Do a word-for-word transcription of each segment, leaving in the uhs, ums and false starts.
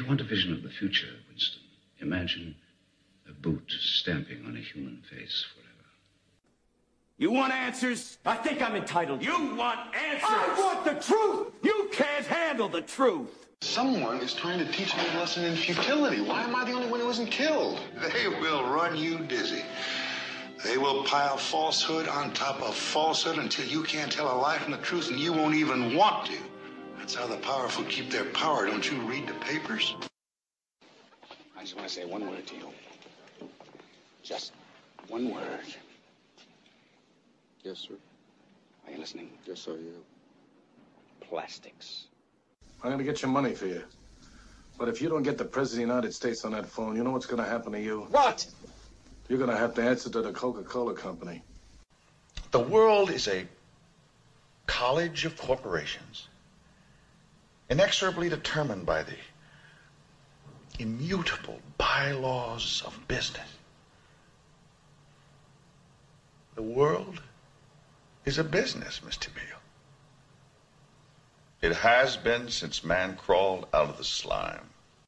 you want a vision of the future, Winston, imagine a boot stamping on a human face forever. You want answers? I think I'm entitled. You want answers? I want the truth! You can't handle the truth! Someone is trying to teach me a lesson in futility. Why am I the only one who isn't killed? They will run you dizzy. They will pile falsehood on top of falsehood until you can't tell a lie from the truth, and you won't even want to. That's how the powerful keep their power. Don't you read the papers? I just want to say one word to you. Just one word. Yes, sir. Are you listening? Yes, sir, yeah. Plastics. I'm going to get your money for you. But if you don't get the President of the United States on that phone, you know what's going to happen to you? What? You're going to have to answer to the Coca-Cola Company. The world is a college of corporations, inexorably determined by the immutable bylaws of business. The world is a business, Mister Beale. It has been since man crawled out of the slime.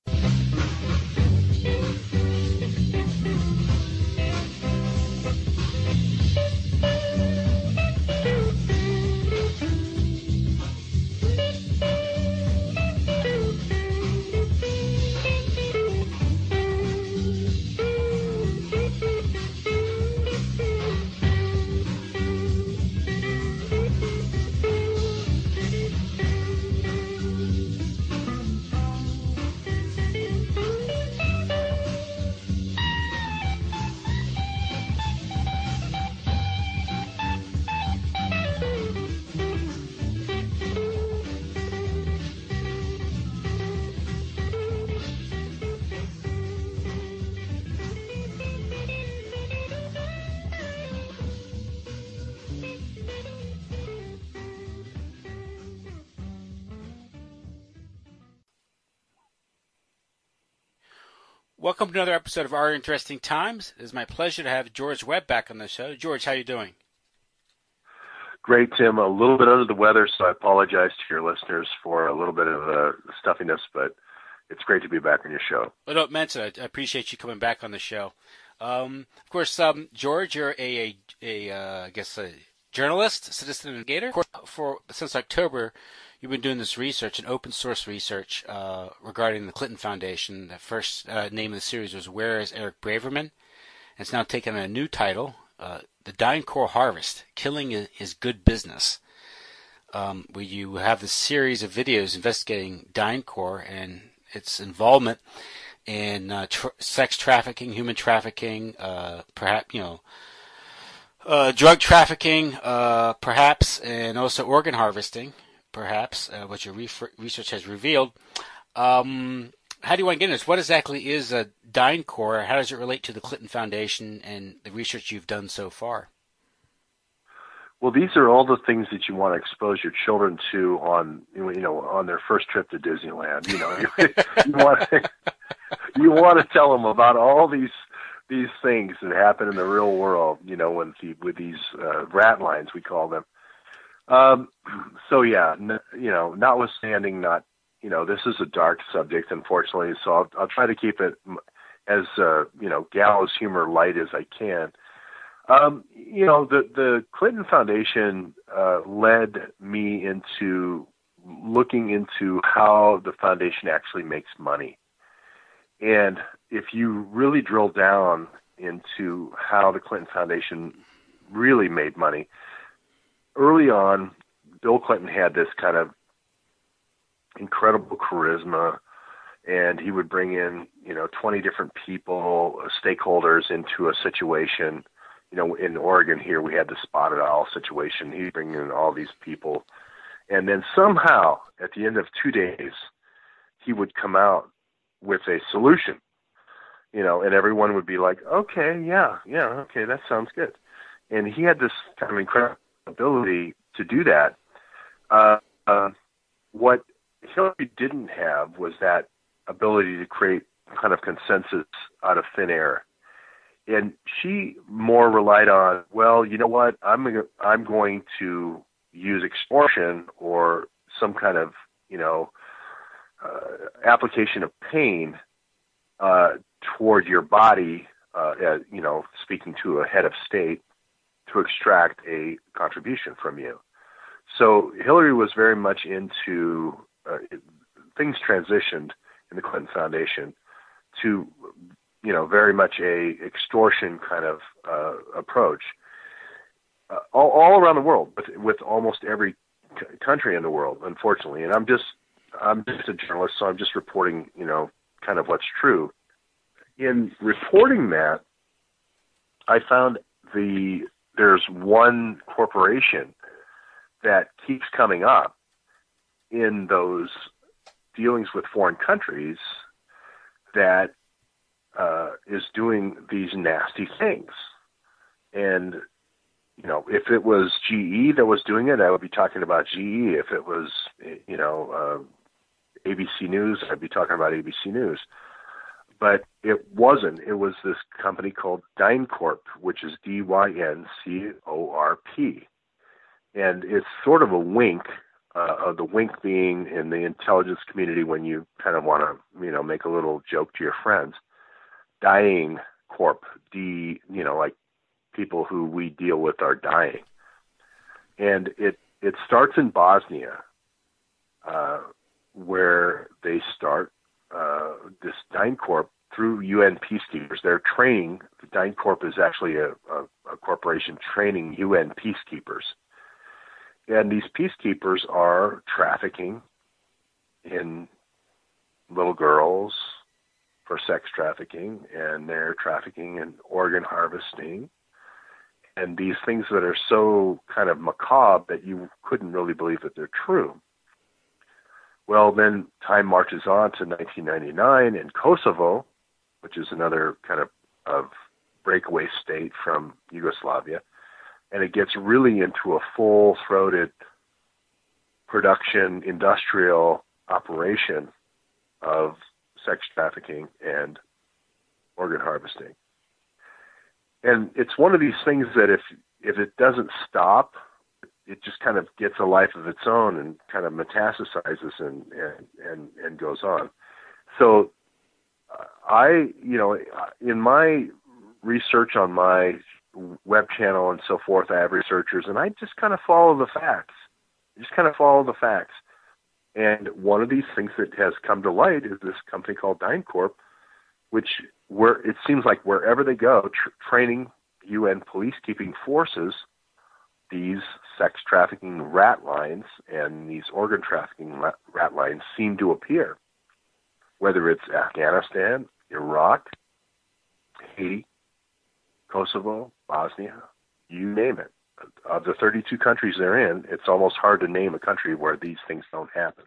Welcome to another episode of Our Interesting Times. It is my pleasure to have George Webb back on the show. George, how are you doing? Great, Tim. A little bit under the weather, so I apologize to your listeners for a little bit of uh, stuffiness, but it's great to be back on your show. Well, don't mention it. I appreciate you coming back on the show. Um, of course, um, George, you're a, a, a uh, I guess, a journalist, citizen investigator. Of course, for since October, you've been doing this research, an open source research uh, regarding the Clinton Foundation. The first uh, name of the series was Where is Eric Braverman? It's now taken a new title, uh, The DynCorp Harvest, Killing is Good Business, um, where you have this series of videos investigating DynCorp and its involvement in uh, tr- sex trafficking, human trafficking, uh, perhaps, you know, uh, drug trafficking, uh, perhaps, and also organ harvesting. Perhaps, uh, what your re- research has revealed. Um, how do you want to get into this? What exactly is uh, DynCorp? How does it relate to the Clinton Foundation and the research you've done so far? Well, these are all the things that you want to expose your children to on, you know, on their first trip to Disneyland. You know, you, you want to, you want to tell them about all these these things that happen in the real world. You know, with the, with these uh, rat lines, we call them. Um, so yeah, n- you know, notwithstanding not, you know, this is a dark subject, unfortunately, so I'll, I'll try to keep it as, uh, you know, gallows humor light as I can. Um, you know, the, the Clinton Foundation, uh, led me into looking into how the foundation actually makes money. And if you really drill down into how the Clinton Foundation really made money, early on, Bill Clinton had this kind of incredible charisma, and he would bring in, you know, twenty different people, stakeholders into a situation. You know, in Oregon here, we had the spotted owl situation. He'd bring in all these people. And then somehow, at the end of two days, he would come out with a solution, you know, and everyone would be like, okay, yeah, yeah, okay, that sounds good. And he had this kind of incredible ability to do that. Uh, uh, what Hillary didn't have was that ability to create kind of consensus out of thin air. And she more relied on, well, you know what, I'm I'm going to use extortion or some kind of, you know, uh, application of pain uh, toward your body, uh, as, you know, speaking to a head of state, to extract a contribution from you. So Hillary was very much into, uh, things transitioned in the Clinton Foundation to, you know, very much a extortion kind of uh, approach. Uh, all, all around the world, with, with almost every c- country in the world, unfortunately. And I'm just, I'm just a journalist, so I'm just reporting, you know, kind of what's true. In reporting that, I found the there's one corporation that keeps coming up in those dealings with foreign countries that uh, is doing these nasty things. And you know, if it was G E that was doing it, I would be talking about G E. If it was, you know, uh, A B C News, I'd be talking about A B C News. But it wasn't. It was this company called DynCorp, which is D Y N C O R P. And it's sort of a wink, uh, the wink being in the intelligence community when you kind of want to, you know, make a little joke to your friends. Dying Corp, D, you know, like, people who we deal with are dying. And it, it starts in Bosnia, uh, where they start uh, this DynCorp through U N peacekeepers. They're training, DynCorp is actually a, a, a corporation training U N peacekeepers. And these peacekeepers are trafficking in little girls for sex trafficking, and they're trafficking in organ harvesting, and these things that are so kind of macabre that you couldn't really believe that they're true. Well, then time marches on to nineteen ninety-nine in Kosovo, which is another kind of, of breakaway state from Yugoslavia, and it gets really into a full-throated production, industrial operation of sex trafficking and organ harvesting. And it's one of these things that if if it doesn't stop, it just kind of gets a life of its own and kind of metastasizes and and, and, and goes on. So uh, I, you know, in my research on my web channel and so forth, I have researchers, and I just kind of follow the facts. I just kind of follow the facts. And one of these things that has come to light is this company called DynCorp, which where it seems like wherever they go, tr- training U N policekeeping forces, these sex trafficking rat lines and these organ trafficking rat, rat lines seem to appear, whether it's Afghanistan, Iraq, Haiti, Kosovo, Bosnia, you name it. Of the thirty-two countries they're in, it's almost hard to name a country where these things don't happen.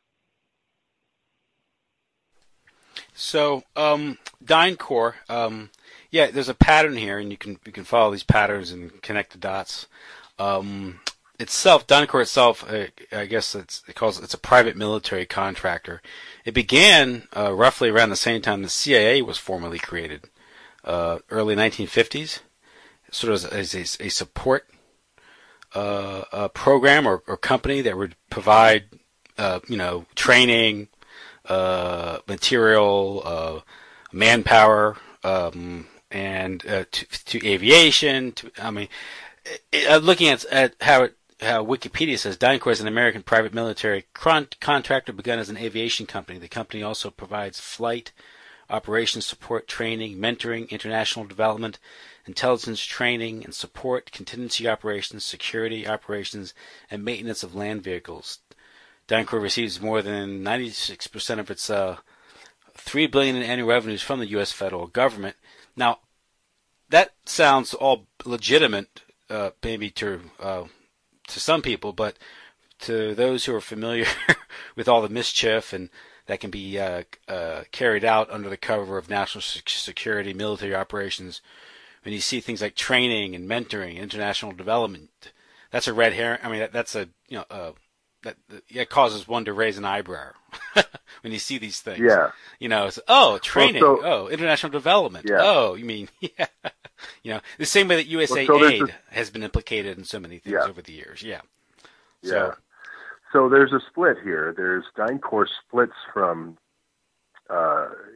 So, um, DynCorp, um, yeah, there's a pattern here, and you can you can follow these patterns and connect the dots. Um, itself, DynCorp itself, uh, I guess it's it calls it's a private military contractor. It began uh, roughly around the same time the C I A was formally created, uh, early nineteen fifties, sort of as a, a support uh, a program or, or company that would provide, uh, you know, training. Uh, material, uh, manpower, um, and uh, to, to aviation. To, I mean, uh, looking at, at how it, how Wikipedia says, DynCorp is an American private military con- contractor begun as an aviation company. The company also provides flight, operations support, training, mentoring, international development, intelligence training and support, contingency operations, security operations, and maintenance of land vehicles. DynCorp receives more than ninety-six percent of its uh, three billion dollars in annual revenues from the U S federal government. Now, that sounds all legitimate, uh, maybe to uh, to some people, but to those who are familiar with all the mischief and that can be uh, uh, carried out under the cover of national security, military operations, when you see things like training and mentoring, international development, that's a red herring. I mean, that, that's a you know. Uh, That, that causes one to raise an eyebrow when you see these things. Yeah. You know, it's, oh, training. Well, so, oh, international development. Yeah. Oh, you mean, yeah. You know, the same way that U S A well, so Aid a, has been implicated in so many things yeah. over the years. Yeah. Yeah. So, so there's a split here. There's DynCorp splits from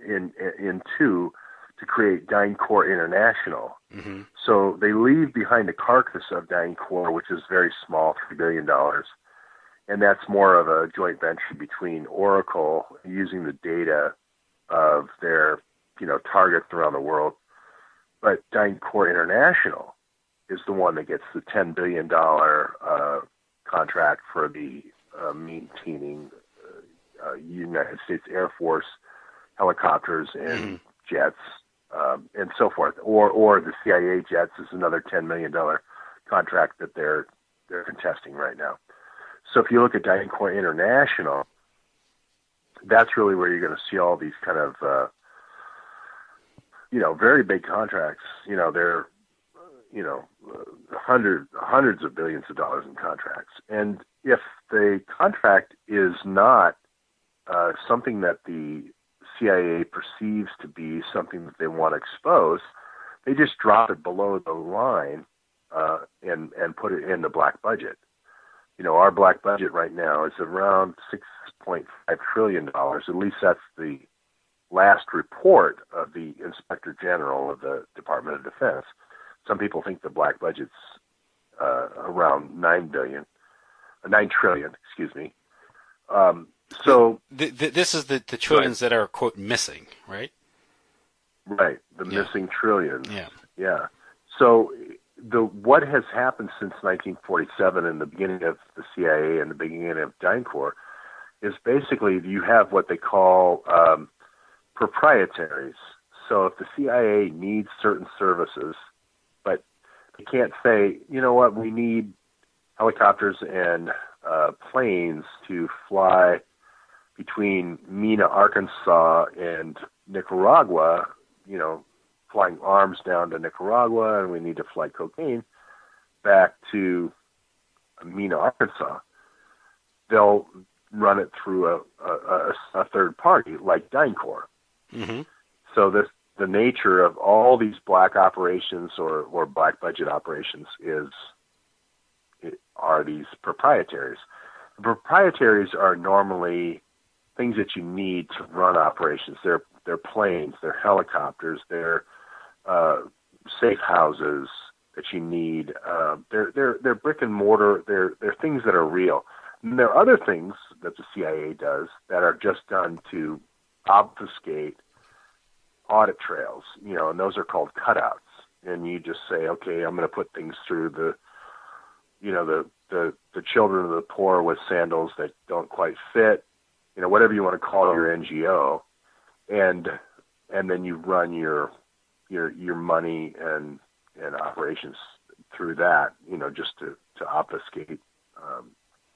in in two to create DynCorp International. Mm-hmm. So they leave behind the carcass of DynCorp, which is very small, three billion dollars. And that's more of a joint venture between Oracle using the data of their, you know, targets around the world. But DynCorp International is the one that gets the ten billion dollars uh, contract for the uh, maintaining uh, uh, United States Air Force helicopters and mm-hmm. jets um, and so forth. Or or the C I A jets is another ten million dollars contract that they're they're contesting right now. So if you look at DynCorp International, that's really where you're going to see all these kind of, uh, you know, very big contracts. You know, they're, you know, uh, hundred, hundreds of billions of dollars in contracts. And if the contract is not uh, something that the C I A perceives to be something that they want to expose, they just drop it below the line uh, and, and put it in the black budget. You know, our black budget right now is around six point five trillion dollars. At least that's the last report of the Inspector General of the Department of Defense. Some people think the black budget's uh, around nine billion, uh, nine trillion, excuse me. Um, so the, the, this is the, the trillions right. that are, quote, missing, right? Right, the yeah. missing trillions. Yeah. Yeah. So the what has happened since nineteen forty-seven and the beginning of the C I A and the beginning of DynCorp is basically you have what they call um, proprietaries. So if the C I A needs certain services, but they can't say, you know what, we need helicopters and uh, planes to fly between Mena, Arkansas and Nicaragua, you know, flying arms down to Nicaragua, and we need to fly cocaine back to Mena, Arkansas. They'll run it through a, a, a third party like DynCorp. Mm-hmm. So this, the nature of all these black operations or, or black budget operations is it, are these proprietaries. The proprietaries are normally things that you need to run operations. They're they're planes, they're helicopters, they're uh, safe houses that you need. Uh, they're they're they're brick and mortar. They're they're things that are real. And there are other things that the C I A does that are just done to obfuscate audit trails. You know, and those are called cutouts. And you just say, okay, I'm going to put things through the, you know, the the the children of the poor with sandals that don't quite fit. You know, whatever you want to call your N G O, and and then you run your your your money and and operations through that, you know, just to to obfuscate um,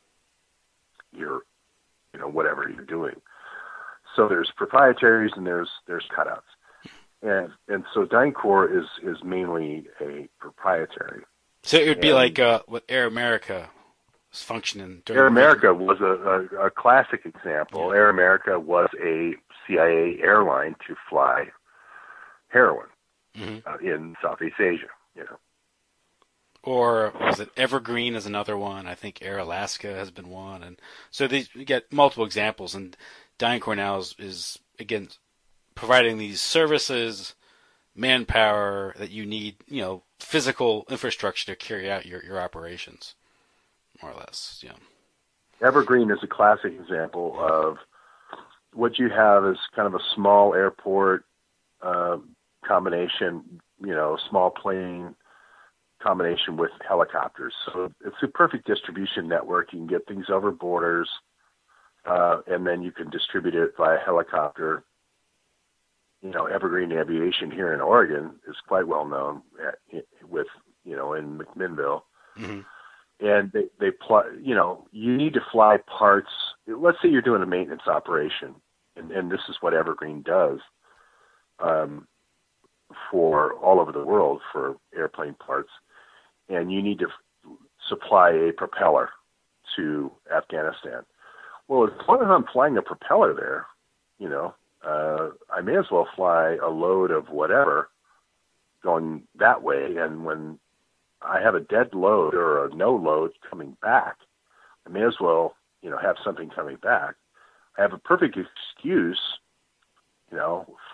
your, you know, whatever you're doing. So there's proprietaries and there's there's cutouts, and and so DynCorp is is mainly a proprietary. So it would be and like uh, what Air America was functioning. During Air America was a, a, a classic example. Yeah. Air America was a C I A airline to fly heroin mm-hmm. uh, in Southeast Asia. You know. Or was it Evergreen is another one? I think Air Alaska has been one, and so these we get multiple examples. And DynCorp now is, is again providing these services, manpower that you need, you know, physical infrastructure to carry out your, your operations, more or less. Yeah. Evergreen is a classic example of what you have is kind of a small airport uh, combination, you know, small plane combination with helicopters. So it's a perfect distribution network. You can get things over borders, uh, and then you can distribute it via helicopter. You know, Evergreen Aviation here in Oregon is quite well known at, with, you know, in McMinnville. Mm-hmm. And they, they pl- you know, you need to fly parts. Let's say you're doing a maintenance operation, and, and this is what Evergreen does um, for all over the world for airplane parts. And you need to f- supply a propeller to Afghanistan. Well, as long as I'm flying a propeller there, you know, uh, I may as well fly a load of whatever going that way. And when I have a dead load or a no load coming back, I may as well, you know, have something coming back. I have a perfect excuse, you know,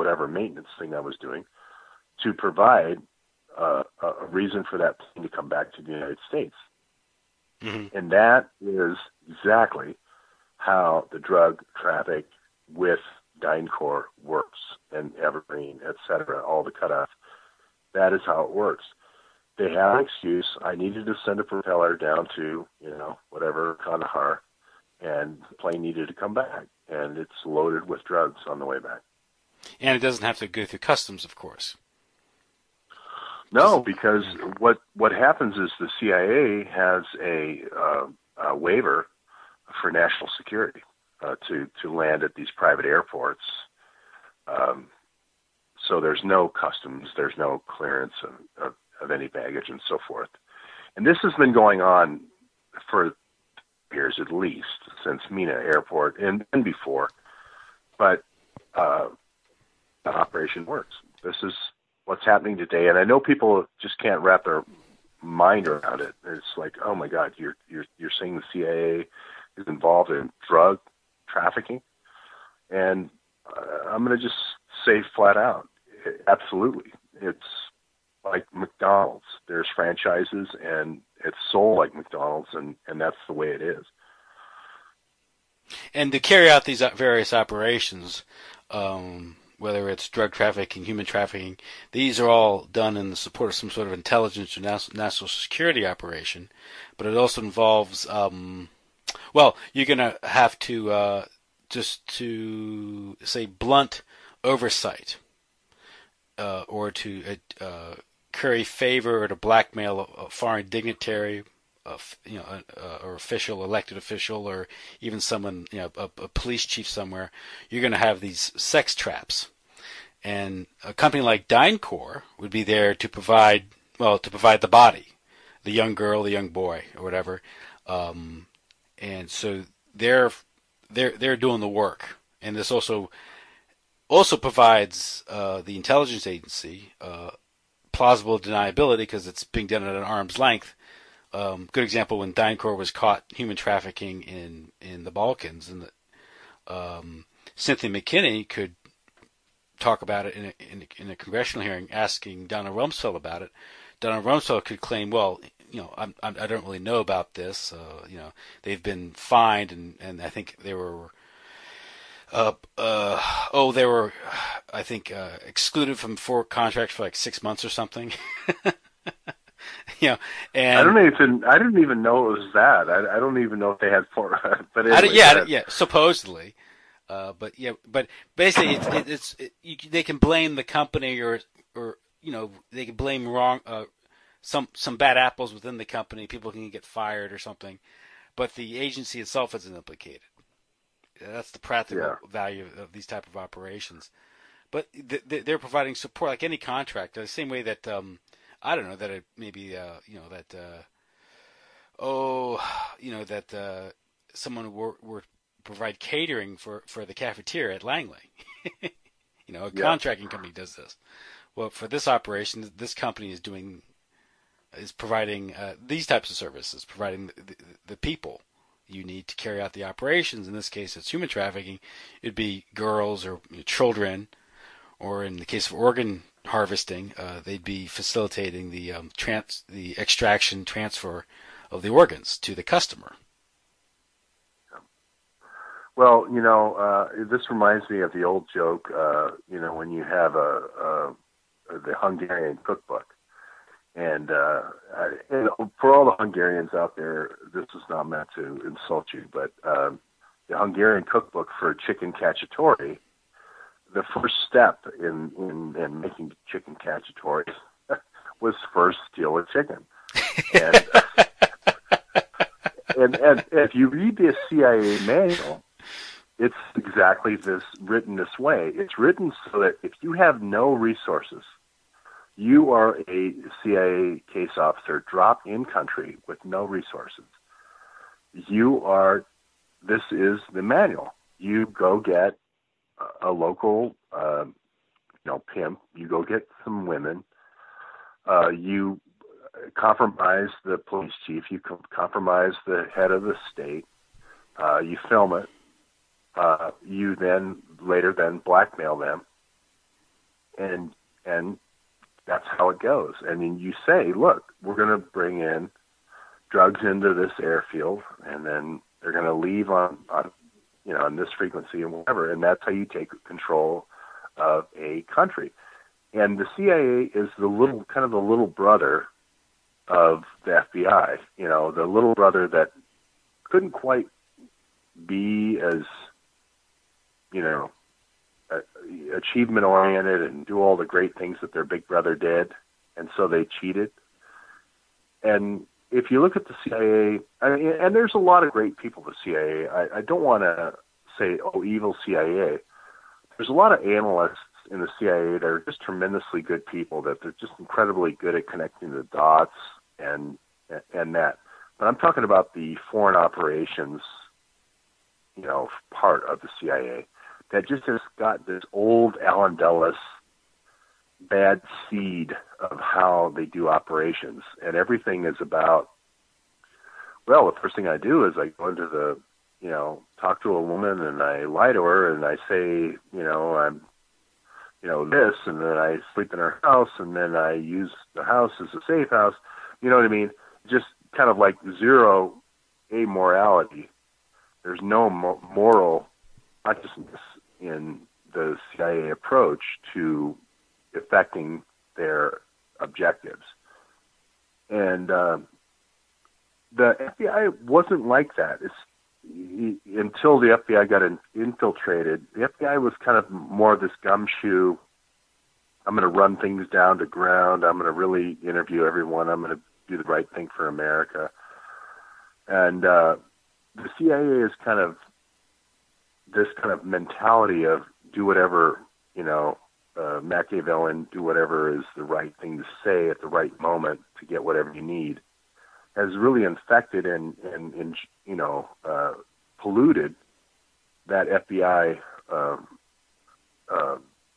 whatever maintenance thing I was doing to provide uh, a reason for that plane to come back to the United States. Mm-hmm. And that is exactly how the drug traffic with DynCorp works, and Evergreen, et cetera, all the cutoff. That is how it works. They have an excuse. I needed to send a propeller down to, you know, whatever, Kandahar, and the plane needed to come back, and it's loaded with drugs on the way back. And it doesn't have to go through customs, of course. No, because what what happens is the C I A has a, uh, a waiver for national security uh, to, to land at these private airports. Um, so there's no customs, there's no clearance of, of, of any baggage and so forth. And this has been going on for years at least, since Mina Airport and, and before. But uh, the operation works. This is what's happening today, and I know people just can't wrap their mind around it. It's like, oh my God, you're you're you're saying the C I A is involved in drug trafficking, and uh, I'm going to just say flat out, absolutely. It's like McDonald's. There's franchises, and it's sold like McDonald's, and and that's the way it is. And to carry out these various operations, um, whether it's drug trafficking, human trafficking, these are all done in the support of some sort of intelligence or national security operation. But it also involves, um, well, you're going to have to, uh, just to say, blunt oversight, uh, or to uh, curry favor or to blackmail a, a foreign dignitary, a, you know, a, or official, elected official, or even someone, you know, a, a police chief somewhere. You're going to have these sex traps, and a company like DynCorp would be there to provide, well, to provide the body, the young girl, the young boy, or whatever, um, and so they're they're they're doing the work, and this also also provides uh, the intelligence agency uh, plausible deniability because it's being done at an arm's length. Um, good example, when DynCorp was caught human trafficking in, in the Balkans, and the, um, Cynthia McKinney could talk about it in a, in, a, in a congressional hearing, asking Donald Rumsfeld about it. Donald Rumsfeld could claim, well, you know, I'm, I'm, I don't really know about this. Uh, you know, they've been fined, and, and I think they were, uh, uh, oh, they were, I think, uh, excluded from four contracts for like six months or something. You know, and I don't even I didn't even know it was that. I, I don't even know if they had four. But anyway, I did, yeah, yeah, supposedly. Uh, but yeah, but basically, it, it, it's it, you, they can blame the company, or or you know, they can blame wrong uh, some some bad apples within the company. People can get fired or something, but the agency itself isn't implicated. That's the practical yeah. value of these type of operations. But th- they're providing support like any contractor, the same way that. Um, I don't know that it maybe uh, you know that uh, oh you know that uh, someone were, were provide catering for, for the cafeteria at Langley. You know, a yeah. contracting company does this. Well, for this operation, this company is doing is providing uh, these types of services, providing the, the, the people you need to carry out the operations. In this case, it's human trafficking. It'd be girls or you know, children, or in the case of organ harvesting, uh, they'd be facilitating the um, trans the extraction transfer of the organs to the customer. Well, you know, uh, this reminds me of the old joke. Uh, you know, when you have a, a the Hungarian cookbook, and, uh, and for all the Hungarians out there, this is not meant to insult you, but um, the Hungarian cookbook for chicken cacciatore. The first step in, in, in making chicken cacciatore was first steal a chicken. And, and, and if you read the C I A manual, it's exactly this written this way. It's written so that if you have no resources, you are a C I A case officer dropped in country with no resources. You are, this is the manual. You go get a local, uh, you know, pimp. You go get some women. Uh, you compromise the police chief. You com- compromise the head of the state. Uh, you film it. Uh, you then later then blackmail them, and and that's how it goes. I mean, you say, look, we're going to bring in drugs into this airfield, and then they're going to leave on, on, you know, on this frequency and whatever, and that's how you take control of a country. And the C I A is the little, kind of the little brother of the F B I, you know, the little brother that couldn't quite be as, you know, uh, achievement-oriented and do all the great things that their big brother did, and so they cheated. And if you look at the C I A, I mean, and there's a lot of great people at the C I A. I, I don't want to say, oh, evil C I A. There's a lot of analysts in the C I A that are just tremendously good people, that they're just incredibly good at connecting the dots and and that. But I'm talking about the foreign operations, you know, part of the C I A that just has got this old Alan Dulles bad seed of how they do operations, and everything is about, well, the first thing I do is I go into the, you know, talk to a woman and I lie to her and I say, you know, I'm, you know, this, and then I sleep in her house, and then I use the house as a safe house. You know what I mean? Just kind of like zero amorality. There's no moral consciousness in the C I A approach to effecting their objectives. And uh, the F B I wasn't like that. It's, he, until the F B I got in, infiltrated, the F B I was kind of more of this gumshoe, I'm going to run things down to ground, I'm going to really interview everyone, I'm going to do the right thing for America. And uh, the C I A is kind of this kind of mentality of do whatever, you know, uh, Machiavellian, do whatever is the right thing to say at the right moment to get whatever you need, has really infected and, and, and you know, uh, polluted that F B I um, uh,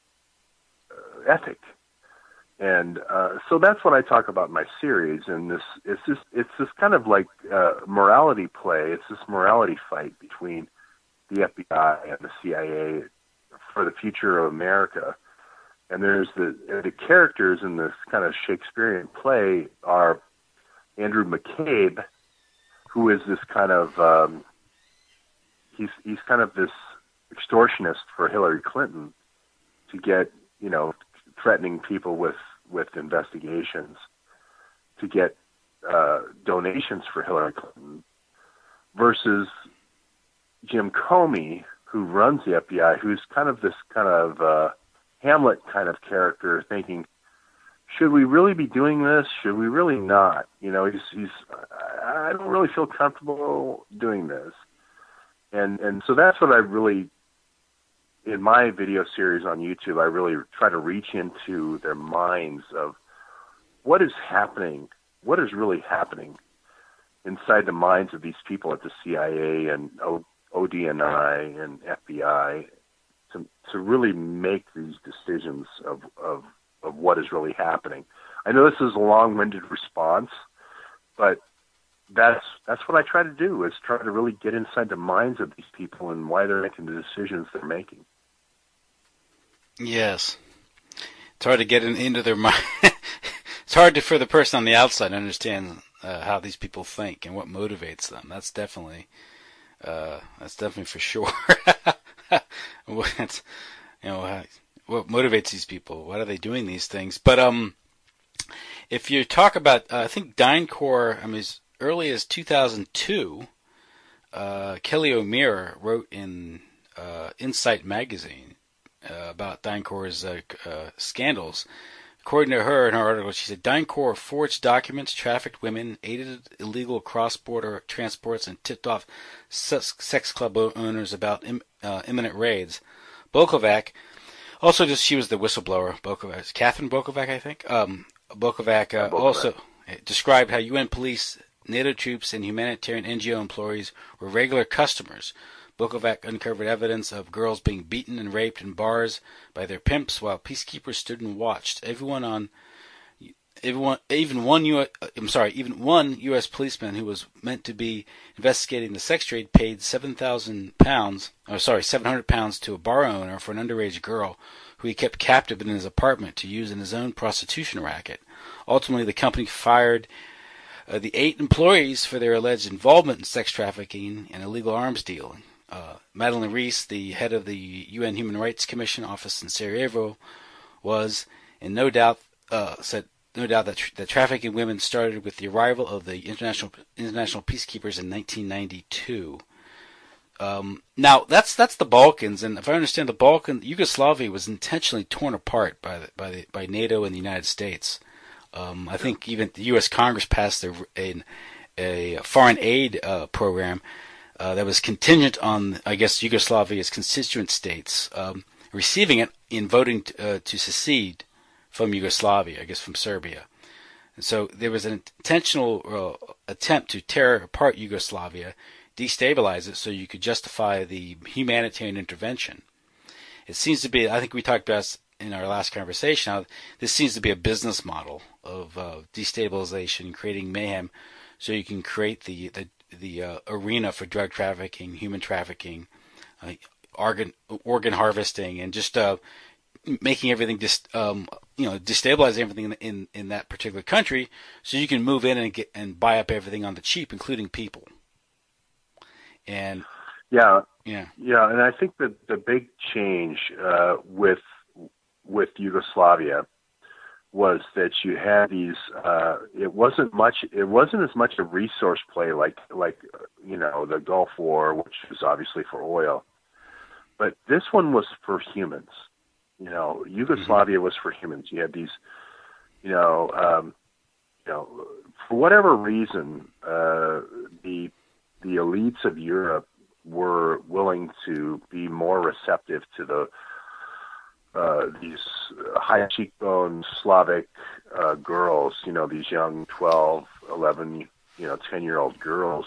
ethic. And uh, so that's what I talk about in my series. And this, it's just, it's this kind of like uh, morality play. It's this morality fight between the F B I and the C I A for the future of America. And there's the the characters in this kind of Shakespearean play are Andrew McCabe, who is this kind of um, he's he's kind of this extortionist for Hillary Clinton to get, you know, threatening people with with investigations to get uh, donations for Hillary Clinton, versus Jim Comey, who runs the F B I, who's kind of this kind of uh, Hamlet kind of character, thinking, should we really be doing this? Should we really not? You know, he's, he's I don't really feel comfortable doing this. And and so that's what I really, in my video series on YouTube, I really try to reach into their minds of what is happening, what is really happening inside the minds of these people at the C I A and O D N I and F B I to to really make these decisions of, of, of what is really happening. I know this is a long-winded response, but that's that's what I try to do, is try to really get inside the minds of these people and why they're making the decisions they're making. Yes. It's hard to get in, into their mind. It's hard to, for the person on the outside to understand uh, how these people think and what motivates them. That's definitely, uh, that's definitely for sure. What, you know, what motivates these people? Why are they doing these things? But um, if you talk about, uh, I think DynCorp, I mean, as early as two thousand two, uh, Kelly O'Meara wrote in uh, Insight magazine uh, about DynCorp's uh, uh, scandals. According to her, in her article, she said, DynCorp forged documents, trafficked women, aided illegal cross-border transports, and tipped off sex club owners about im- uh, imminent raids. Bokovac, also just, she was the whistleblower, Bokovac, Catherine Bokovac, I think. Um, Bokovac uh, also described how U N police, NATO troops, and humanitarian N G O employees were regular customers. Bokovac uncovered evidence of girls being beaten and raped in bars by their pimps while peacekeepers stood and watched. Everyone on even one, even one U. I'm sorry, even one U S policeman who was meant to be investigating the sex trade paid seven thousand pounds, or sorry, seven hundred pounds to a bar owner for an underage girl who he kept captive in his apartment to use in his own prostitution racket. Ultimately, the company fired uh, the eight employees for their alleged involvement in sex trafficking and illegal arms dealing. Uh, Madeline Reese, the head of the U N Human Rights Commission office in Sarajevo, was, and no doubt, uh, said. No doubt that, tra- that trafficking women started with the arrival of the international international peacekeepers in nineteen ninety-two. Um, now that's that's the Balkans, and if I understand, the Balkan Yugoslavia was intentionally torn apart by the, by the, by NATO and the United States. Um, I think even the U S Congress passed a a, a foreign aid uh, program uh, that was contingent on, I guess, Yugoslavia's constituent states um, receiving it in voting t- uh, to secede from Yugoslavia, I guess from Serbia. And so there was an intentional uh, attempt to tear apart Yugoslavia, destabilize it so you could justify the humanitarian intervention. It seems to be, I think we talked about in our last conversation, how this seems to be a business model of uh, destabilization, creating mayhem so you can create the, the, the uh, arena for drug trafficking, human trafficking, uh, organ, organ harvesting, and just uh, making everything just um, you know destabilize everything in, in in that particular country, so you can move in and get and buy up everything on the cheap, including people. And yeah, yeah, yeah, and I think that the big change uh, with with Yugoslavia was that you had these. Uh, it wasn't much. It wasn't as much a resource play like like you know the Gulf War, which was obviously for oil, but this one was for humans. You know, Yugoslavia was for humans. You had these, you know, um, you know, for whatever reason, uh, the the elites of Europe were willing to be more receptive to the uh, these high cheekbone Slavic uh, girls. You know, these young twelve, eleven, you know, ten year old girls,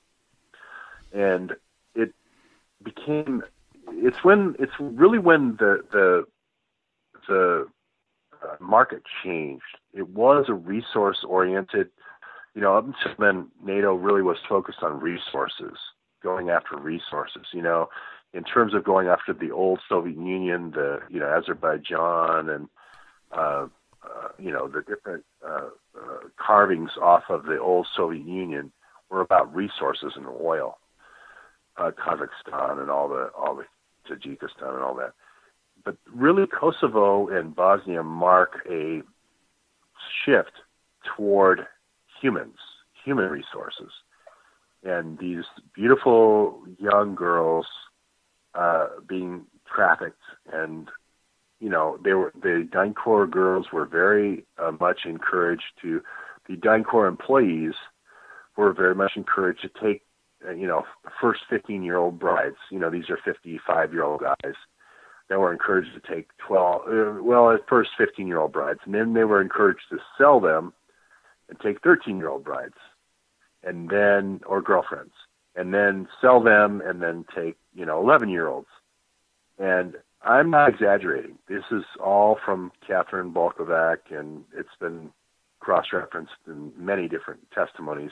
and it became. It's when it's really when the the the uh, market changed. It was a resource oriented. You know, up until then, NATO really was focused on resources, going after resources. You know, in terms of going after the old Soviet Union, the you know Azerbaijan, and uh, uh, you know the different uh, uh, carvings off of the old Soviet Union were about resources and oil. Uh, Kazakhstan and all the all the Tajikistan and all that. But really, Kosovo and Bosnia mark a shift toward humans, human resources. And these beautiful young girls uh, being trafficked. And, you know, they were the DynCorp girls were very uh, much encouraged to, the DynCorp employees were very much encouraged to take you know, first fifteen-year-old brides. You know, these are fifty-five-year-old guys that were encouraged to take twelve, uh, well, at first fifteen-year-old brides. And then they were encouraged to sell them and take thirteen-year-old brides, and then, or girlfriends, and then sell them and then take, you know, eleven-year-olds. And I'm not exaggerating. This is all from Catherine Bolkovac, and it's been cross-referenced in many different testimonies.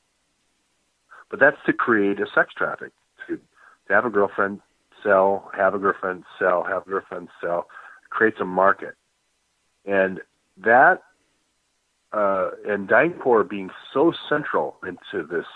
But that's to create a sex traffic, to, to have a girlfriend, sell, have a girlfriend, sell, have a girlfriend, sell, creates a market. And that, uh, and DynCorp being so central into this,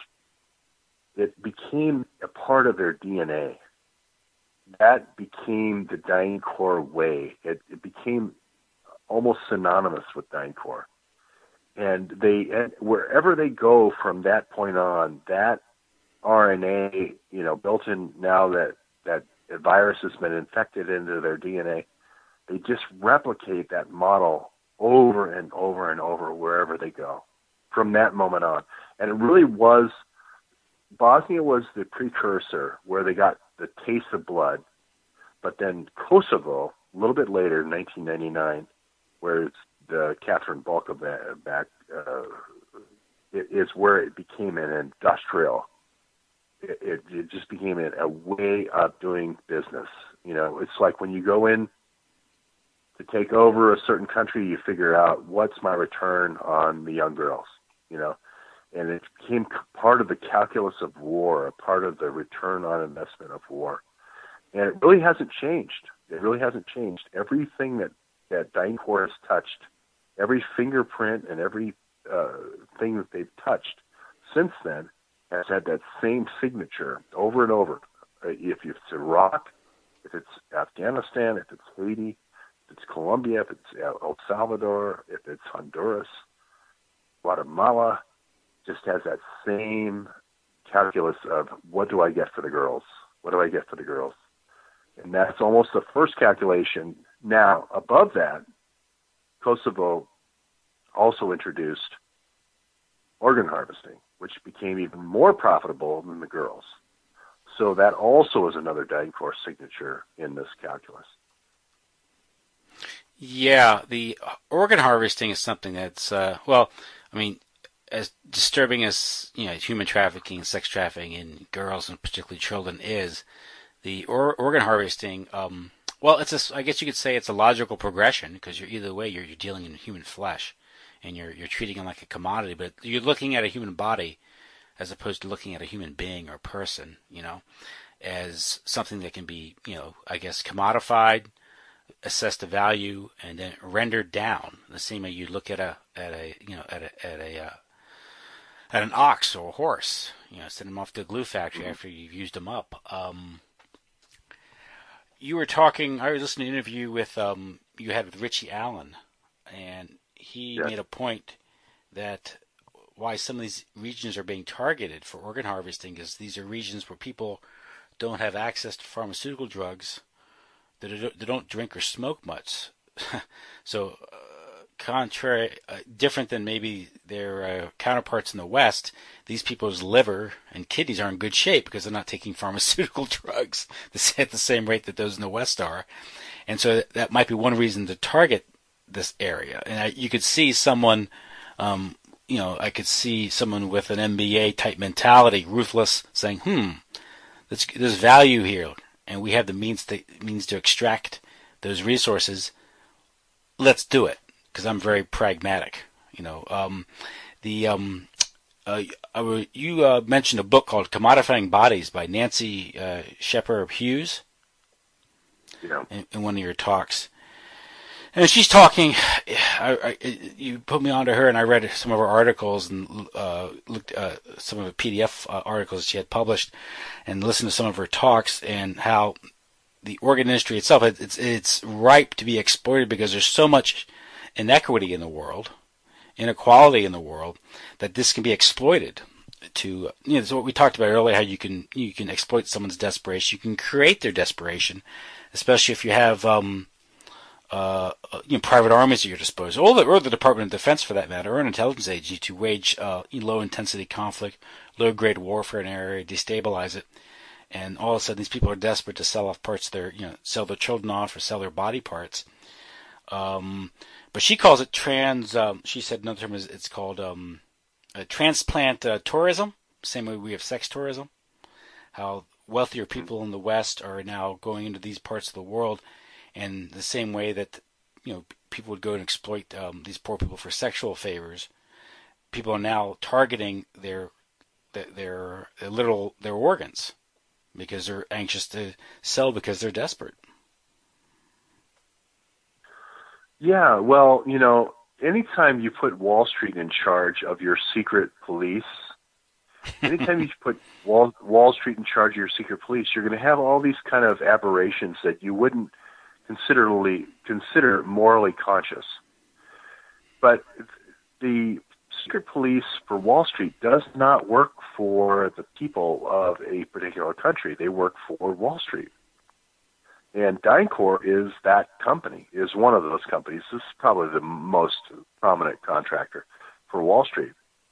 it became a part of their D N A. That became the DynCorp way. It, it became almost synonymous with DynCorp. And they, and wherever they go from that point on, that R N A, you know, built in now that that virus has been infected into their D N A, they just replicate that model over and over and over wherever they go from that moment on. And it really was, Bosnia was the precursor where they got the taste of blood, but then Kosovo, a little bit later, nineteen ninety-nine, where it's the Catherine Bolkovac, uh, it is where it became an industrial. It, it, it just became a, a way of doing business. You know, it's like when you go in to take over a certain country, you figure out what's my return on the young girls, you know. And it became part of the calculus of war, a part of the return on investment of war. And it really hasn't changed. It really hasn't changed. Everything that, that DynCorp has touched, every fingerprint and every uh, thing that they've touched since then has had that same signature over and over. Uh, if it's Iraq, if it's Afghanistan, if it's Haiti, if it's Colombia, if it's El Salvador, if it's Honduras, Guatemala, just has that same calculus of what do I get for the girls? What do I get for the girls? And that's almost the first calculation. Now, above that, Kosovo also introduced organ harvesting, which became even more profitable than the girls. So that also is another DynCorp signature in this calculus. Yeah, the organ harvesting is something that's, uh, well, I mean, as disturbing as, you know, human trafficking, sex trafficking in girls and particularly children is, the or- organ harvesting, um, well, it's a, I guess you could say it's a logical progression, because you're either way, you're, you're dealing in human flesh, and you're you're treating it like a commodity, but you're looking at a human body as opposed to looking at a human being or person, you know, as something that can be, you know, I guess commodified, assessed the value, and then rendered down the same way you look at a at a you know at a at a uh, at an ox or a horse, you know, send them off to a glue factory after you've used them up. Um, you were talking. I was listening to an interview with um, you had with Richie Allen, and he yes. made a point that why some of these regions are being targeted for organ harvesting is these are regions where people don't have access to pharmaceutical drugs, that they don't drink or smoke much. So, uh, contrary, uh, different than maybe their uh, counterparts in the West, these people's liver and kidneys are in good shape because they're not taking pharmaceutical drugs at the same rate that those in the West are. And so that might be one reason to target this area. And I, you could see someone, um, you know, I could see someone with an M B A type mentality, ruthless, saying, hmm, there's, there's value here, and we have the means to, means to extract those resources. Let's do it, because I'm very pragmatic. You know, um, the um, uh, I, you uh, mentioned a book called "Commodifying Bodies" by Nancy uh, Shepherd Hughes. Yeah. In, in one of your talks, and she's talking. I, I, you put me onto her, and I read some of her articles and uh, looked uh, some of the P D F uh, articles she had published, and listened to some of her talks, and how the organ industry itself, it's it's ripe to be exploited because there's so much inequity in the world, inequality in the world, that this can be exploited. To you know, it's what we talked about earlier, how you can you can exploit someone's desperation, you can create their desperation, especially if you have um, uh, you know, private armies at your disposal, or the, or the Department of Defense for that matter, or an intelligence agency to wage uh, low intensity conflict, low grade warfare in an area, destabilize it. And all of a sudden, these people are desperate to sell off parts of their, you know, sell their children off or sell their body parts. Um, but she calls it trans. Um, she said another term is it's called um, uh, transplant uh, tourism. Same way we have sex tourism. How wealthier people in the West are now going into these parts of the world, and the same way that you know people would go and exploit um, these poor people for sexual favors. People are now targeting their their their, their little their organs, because they're anxious to sell because they're desperate. Yeah, well, you know, anytime you put Wall Street in charge of your secret police, anytime you put Wall, Wall Street in charge of your secret police, you're going to have all these kind of aberrations that you wouldn't considerably consider morally conscious. But the secret police for Wall Street does not work for the people of a particular country. They work for Wall Street. And DynCorp is that company, is one of those companies. This is probably the most prominent contractor for Wall Street.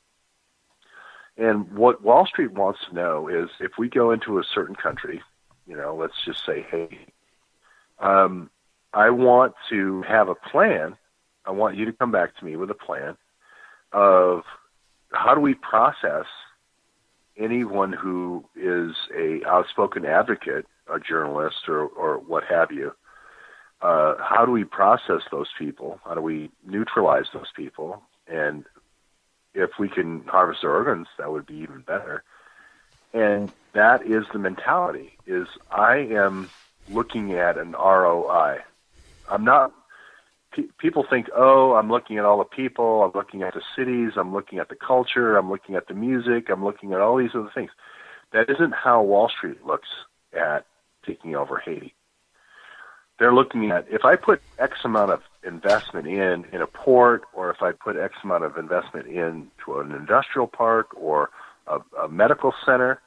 And what Wall Street wants to know is if we go into a certain country, you know, let's just say, hey, um, I want to have a plan. I want you to come back to me with a plan of how do we process anyone who is a outspoken advocate, a journalist or, or what have you, uh, how do we process those people? How do we neutralize those people? And if we can harvest their organs, that would be even better. And that is the mentality, is I am looking at an R O I. I'm not, pe- people think, oh, I'm looking at all the people, I'm looking at the cities, I'm looking at the culture, I'm looking at the music, I'm looking at all these other things. That isn't how Wall Street looks at taking over Haiti. They're looking at, if I put X amount of investment in, in a port, or if I put X amount of investment into an industrial park or a, a medical center,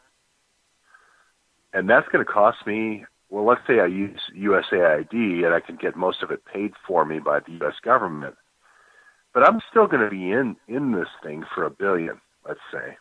and that's going to cost me, well, let's say I use U S A I D and I can get most of it paid for me by the U S government, but I'm still going to be in, in this thing for a billion, let's say.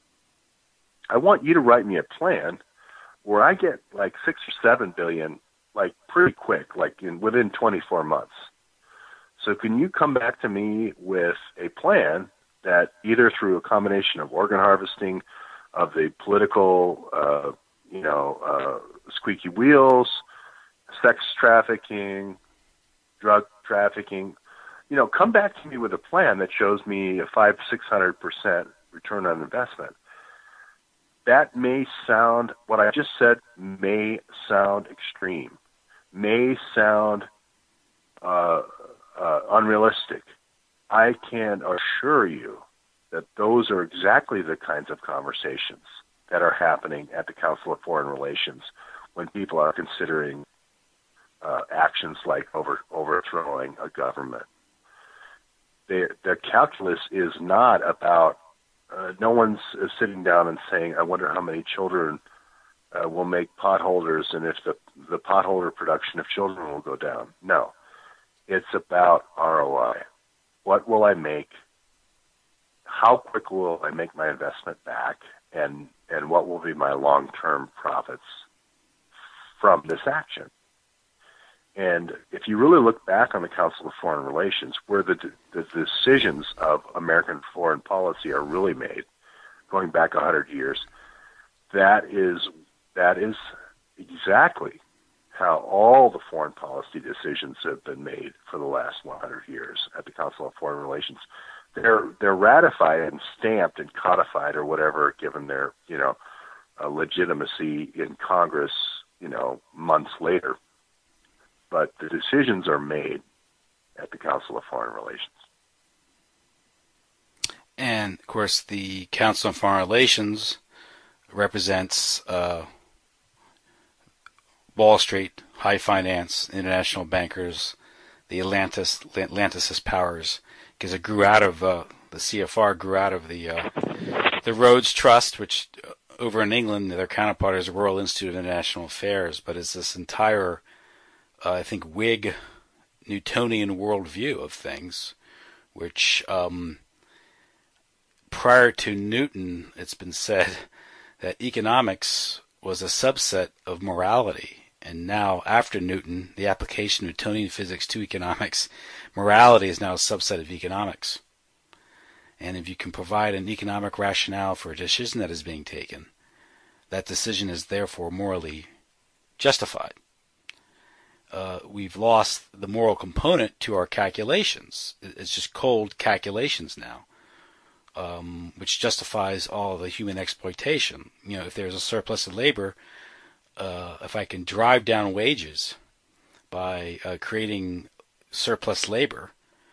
I want you to write me a plan where I get like six or seven billion, like pretty quick, like in within twenty-four months. So can you come back to me with a plan that either through a combination of organ harvesting, of the political, uh, you know, uh, squeaky wheels, sex trafficking, drug trafficking, you know, come back to me with a plan that shows me a five, six hundred percent return on investment. That may sound, what I just said may sound extreme, may sound uh, uh, unrealistic. I can assure you that those are exactly the kinds of conversations that are happening at the Council of Foreign Relations when people are considering uh, actions like over, overthrowing a government. Their, their calculus is not about Uh, no one's uh, sitting down and saying, I wonder how many children uh, will make potholders and if the, the potholder production of children will go down. No. It's about R O I. What will I make? How quick will I make my investment back? And, and what will be my long-term profits from this action? And if you really look back on the Council of Foreign Relations, where the, the decisions of American foreign policy are really made, going back one hundred years, that is that is exactly how all the foreign policy decisions have been made for the last one hundred years at the Council of Foreign Relations. They're they're ratified and stamped and codified or whatever, given their you know uh, legitimacy in Congress, you know, months later. But the decisions are made at the Council of Foreign Relations. And, of course, the Council of Foreign Relations represents uh, Wall Street, high finance, international bankers, the Atlantis, Atlanticist powers, because it grew out of, uh, the C F R grew out of the uh, the Rhodes Trust, which uh, over in England, their counterpart is the Royal Institute of International Affairs, but it's this entire Uh, I think Whig Newtonian worldview of things, which um, prior to Newton, it's been said that economics was a subset of morality. And now, after Newton, the application of Newtonian physics to economics, morality is now a subset of economics. And if you can provide an economic rationale for a decision that is being taken, that decision is therefore morally justified. Uh, we've lost the moral component to our calculations. It's just cold calculations now, um, which justifies all of the human exploitation. You know, if there's a surplus of labor, uh, if I can drive down wages by uh, creating surplus labor,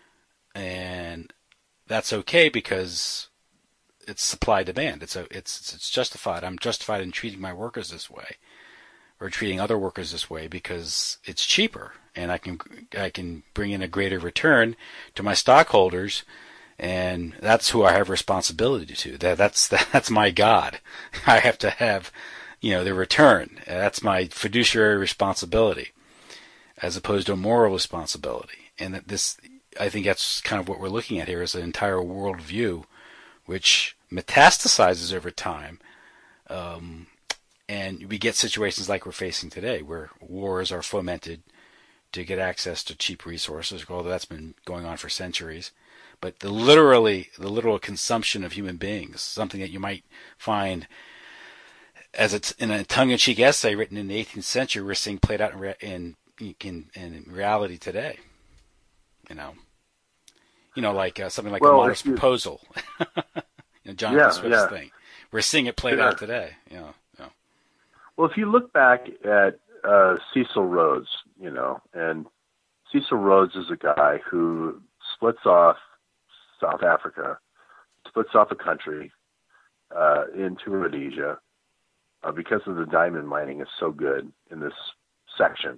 and that's okay because it's supply demand. It's a, it's it's justified. I'm justified in treating my workers this way, or treating other workers this way because it's cheaper, and I can I can bring in a greater return to my stockholders, and that's who I have responsibility to. That that's that's my God. I have to have, you know, the return. That's my fiduciary responsibility, as opposed to a moral responsibility. And that this, I think, that's kind of what we're looking at here, is an entire worldview, which metastasizes over time. Um, And we get situations like we're facing today, where wars are fomented to get access to cheap resources, although that's been going on for centuries. But the literally, the literal consumption of human beings, something that you might find as it's in a tongue-in-cheek essay written in the eighteenth century, we're seeing played out in, in in, in reality today. You know, you know, like uh, something like well, A Modest you, Proposal, you know, Jonathan yeah, Swift's yeah. thing. We're seeing it played yeah. out today. You know, you know. Well, if you look back at uh, Cecil Rhodes, you know, and Cecil Rhodes is a guy who splits off South Africa, splits off a country uh, into Rhodesia uh, because of the diamond mining is so good in this section,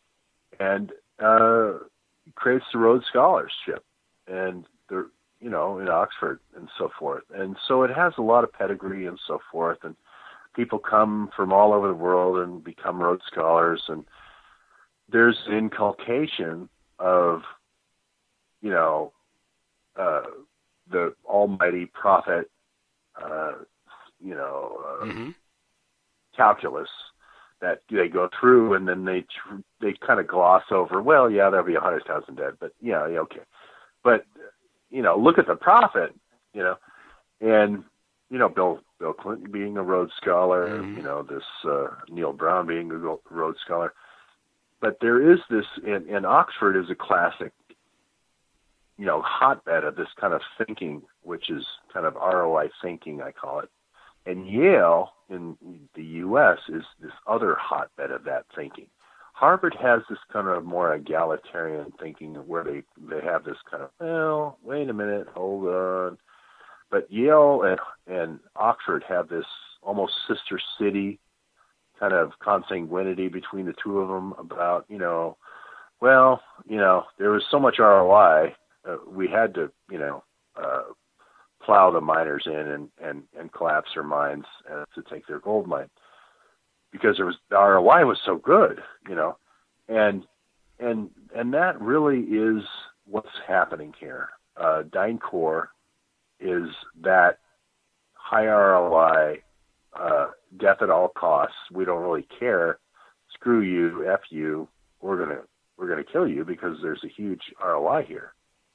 and uh, creates the Rhodes Scholarship, and they're, you know, in Oxford and so forth. And so it has a lot of pedigree and so forth, and people come from all over the world and become Rhodes Scholars, and there's an inculcation of, you know, uh, the almighty prophet, uh, you know, uh, mm-hmm. calculus that they go through, and then they tr- they kind of gloss over, well, yeah, there'll be a hundred thousand dead, but yeah, yeah, okay. But, you know, look at the prophet, you know, and, you know, Bill Bill Clinton being a Rhodes Scholar, mm-hmm. you know, this uh, Neil Brown being a Rhodes Scholar. But there is this, and, and Oxford is a classic, you know, hotbed of this kind of thinking, which is kind of R O I thinking, I call it. And Yale in the U S is this other hotbed of that thinking. Harvard has this kind of more egalitarian thinking where they, they have this kind of, well, wait a minute, hold on. But Yale and, and Oxford have this almost sister city kind of consanguinity between the two of them about, you know, well, you know, there was so much R O I, uh, we had to, you know, uh, plow the miners in and, and, and collapse their mines uh, to take their gold mine because there was, the R O I was so good, you know, and, and, and that really is what's happening here. Uh, DynCorp is that high R O I, uh, death at all costs. We don't really care. Screw you, F you. We're gonna we're gonna kill you because there's a huge R O I here.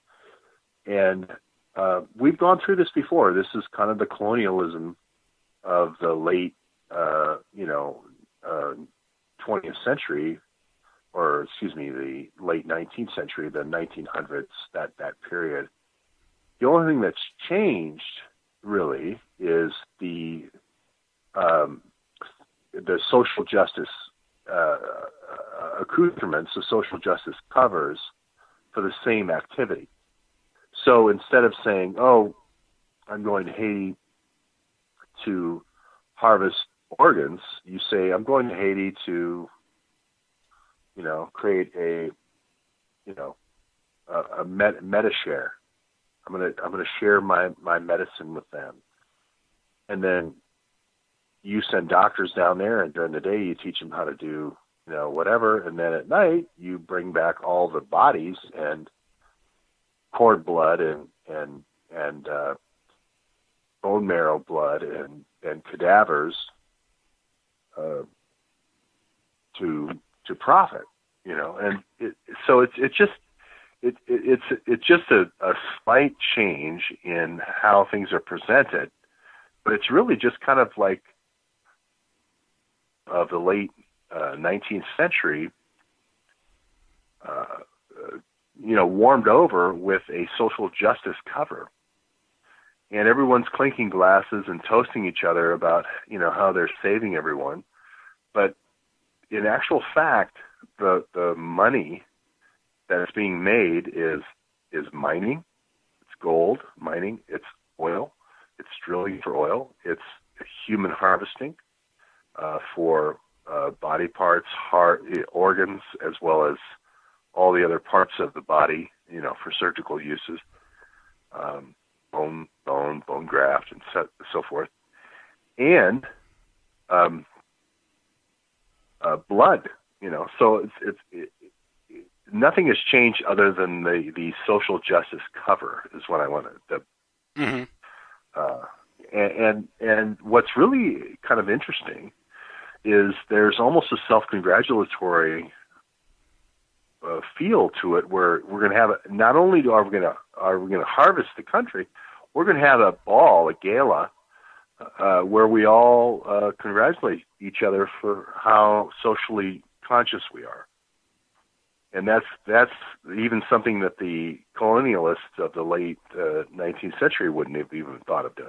And uh, we've gone through this before. This is kind of the colonialism of the late, uh, you know, uh, twentieth century, or excuse me, the late nineteenth century, the nineteen hundreds, that that period. The only thing that's changed really is the um, the social justice uh, accoutrements, the social justice covers for the same activity. So instead of saying, "Oh, I'm going to Haiti to harvest organs," you say, "I'm going to Haiti to, you know, create a, you know, a, a med- MediShare. I'm gonna I'm gonna share my, my medicine with them." And then you send doctors down there, and during the day you teach them how to do, you know, whatever, and then at night you bring back all the bodies and cord blood and and and uh, bone marrow blood and and cadavers uh, to to profit, you know, and it, so it's it's just. It, it, it's it's just a, a slight change in how things are presented, but it's really just kind of like of the late uh, nineteenth century, uh, uh, you know, warmed over with a social justice cover, and everyone's clinking glasses and toasting each other about, you know, how they're saving everyone, but in actual fact, the the money that's being made is is mining, it's gold mining, it's oil, it's drilling for oil, it's human harvesting uh, for uh, body parts, heart, organs, as well as all the other parts of the body, you know, for surgical uses, um, bone, bone, bone graft, and so, so forth, and um, uh, blood, you know. So it's it's. It, Nothing has changed other than the, the social justice cover is what I wanted. The, mm-hmm. uh, and, and and what's really kind of interesting is there's almost a self-congratulatory uh, feel to it, where we're going to have a, not only are we going to are we going to harvest the country, we're going to have a ball, a gala, uh, where we all uh, congratulate each other for how socially conscious we are. And that's that's even something that the colonialists of the late uh, nineteenth century wouldn't have even thought of doing.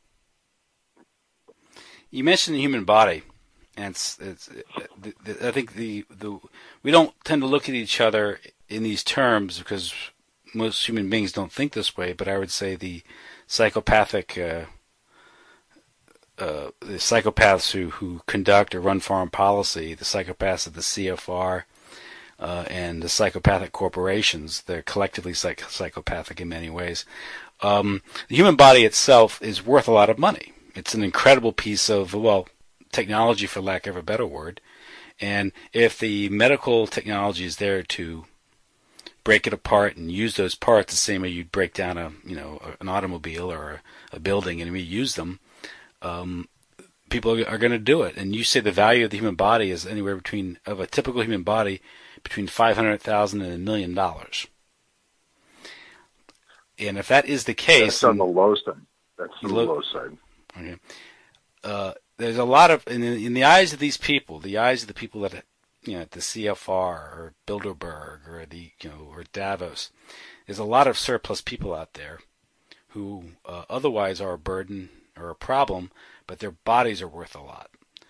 You mentioned the human body, and it's, it's, I think the the we don't tend to look at each other in these terms because most human beings don't think this way. But I would say the psychopathic, uh, uh, the psychopaths who, who conduct or run foreign policy, the psychopaths of the C F R. Uh, and the psychopathic corporations, they're collectively psych- psychopathic in many ways. Um, the human body itself is worth a lot of money. It's an incredible piece of, well, technology, for lack of a better word. And if the medical technology is there to break it apart and use those parts the same way you'd break down a, you know, an automobile or a, a building and reuse them, um, people are going to do it. And you say the value of the human body is anywhere between, of a typical human body, between five hundred thousand dollars and a million dollars. And if that is the case... That's on the low side. That's the low, low side. Okay. Uh, there's a lot of... In the, in the eyes of these people, the eyes of the people that, you know, at the C F R or Bilderberg or the, you know, or Davos, there's a lot of surplus people out there who uh, otherwise are a burden or a problem, but their bodies are worth a lot.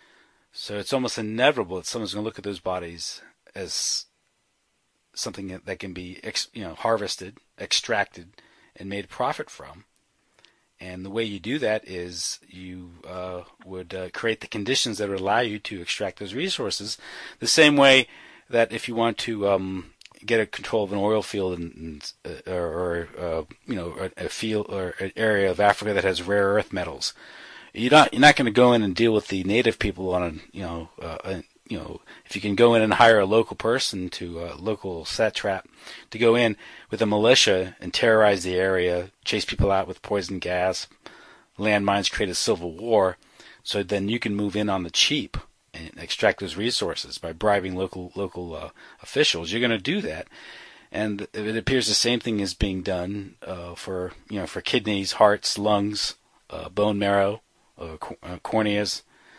So it's almost inevitable that someone's going to look at those bodies as something that can be, you know, harvested, extracted, and made profit from. And the way you do that is you uh, would uh, create the conditions that would allow you to extract those resources. The same way that if you want to um, get a control of an oil field in, in, uh, or uh, you know a, a field or an area of Africa that has rare earth metals, you're not you're not going to go in and deal with the native people on a you know uh, a, you know, if you can go in and hire a local person to a local satrap to go in with a militia and terrorize the area, chase people out with poison gas, landmines, create a civil war, so then you can move in on the cheap and extract those resources by bribing local local uh, officials. You're going to do that, and it appears the same thing is being done uh, for you know for kidneys, hearts, lungs, uh, bone marrow, uh, uh, corneas.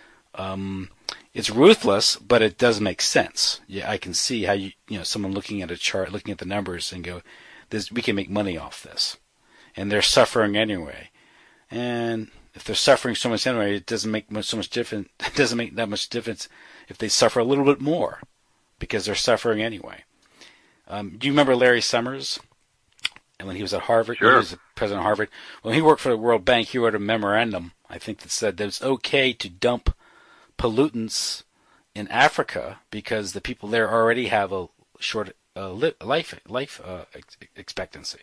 Um, It's ruthless, but it does make sense. Yeah, I can see how you, you know, someone looking at a chart, looking at the numbers, and go, "This, we can make money off this," and they're suffering anyway. And if they're suffering so much anyway, it doesn't make much, so much difference. It doesn't make that much difference if they suffer a little bit more, because they're suffering anyway. Um, do you remember Larry Summers? And when he was at Harvard, sure. He was the president of Harvard. When he worked for the World Bank, he wrote a memorandum, I think, that said that it's okay to dump pollutants in Africa because the people there already have a short uh, li- life life uh, ex- expectancy.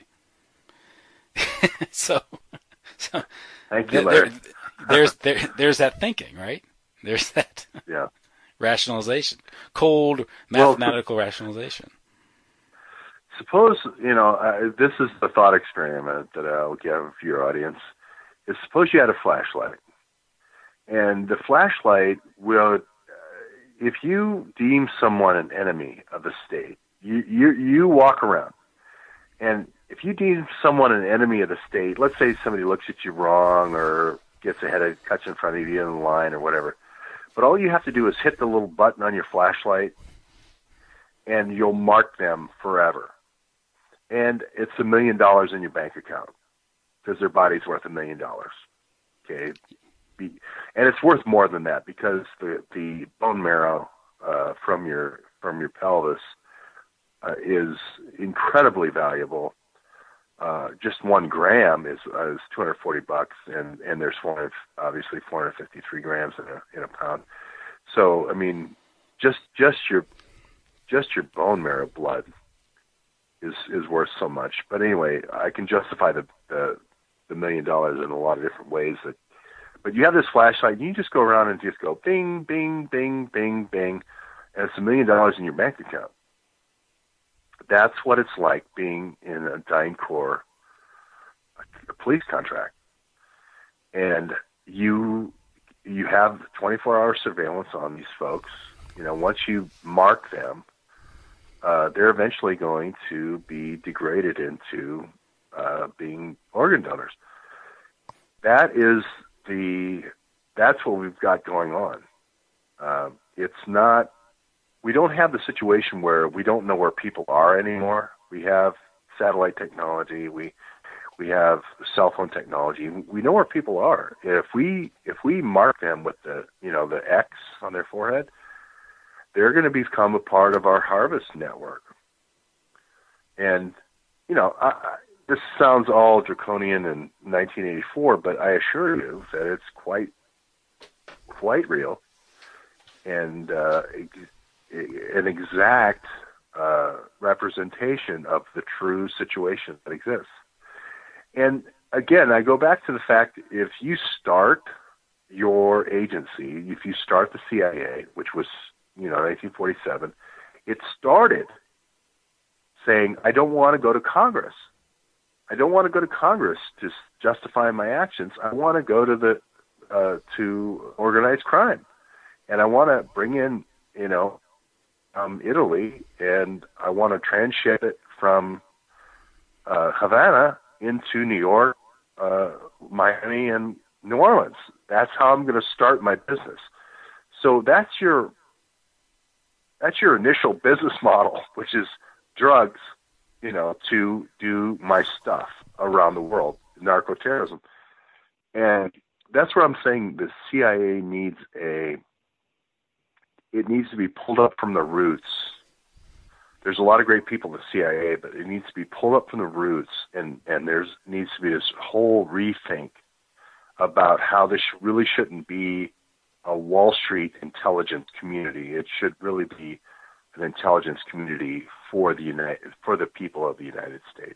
so, so thank you, Larry. There, there's there, there's that thinking, right? There's that yeah rationalization, cold mathematical well, rationalization. Suppose you know uh, this is the thought experiment that I'll give for your audience. Is suppose you had a flashlight. And the flashlight will, uh, if you deem someone an enemy of the state, you, you you walk around. And if you deem someone an enemy of the state, let's say somebody looks at you wrong or gets ahead of, cuts in front of you in the line or whatever. But all you have to do is hit the little button on your flashlight and you'll mark them forever. And it's a million dollars in your bank account because their body's worth a million dollars. Okay. And it's worth more than that because the, the bone marrow uh, from your from your pelvis uh, is incredibly valuable. Uh, just one gram is uh, is two hundred forty bucks, and, and there's four hundred, obviously four hundred fifty-three grams in a in a pound. So I mean, just just your just your bone marrow blood is is worth so much. But anyway, I can justify the the, the million dollars in a lot of different ways that. But you have this flashlight, and you just go around and just go bing, bing, bing, bing, bing, and it's a million dollars in your bank account. That's what it's like being in a DynCorp a police contract. And you you have twenty-four hour surveillance on these folks. You know, once you mark them, uh, they're eventually going to be degraded into uh, being organ donors. That is the that's what we've got going on. Uh, it's not we don't have the situation where we don't know where people are anymore. We have satellite technology. We we have cell phone technology. We know where people are. If we if we mark them with the you know the X on their forehead, they're going to become a part of our harvest network. And you know, I, I, this sounds all draconian in nineteen eighty-four, but I assure you that it's quite quite real and uh, an exact uh, representation of the true situation that exists. And again, I go back to the fact, if you start your agency, if you start the C I A, which was, you know, nineteen forty-seven, it started saying, I don't want to go to Congress. I don't want to go to Congress to justify my actions. I want to go to the uh, to organized crime, and I want to bring in, you know, um, Italy, and I want to transship it from uh, Havana into New York, uh, Miami, and New Orleans. That's how I'm going to start my business. So that's your that's your initial business model, which is drugs, you know, to do my stuff around the world, narco-terrorism. And that's where I'm saying the C I A needs a, it needs to be pulled up from the roots. There's a lot of great people in the C I A, but it needs to be pulled up from the roots, and, and there's needs to be this whole rethink about how this really shouldn't be a Wall Street intelligence community. It should really be an intelligence community for the United, for the people of the United States.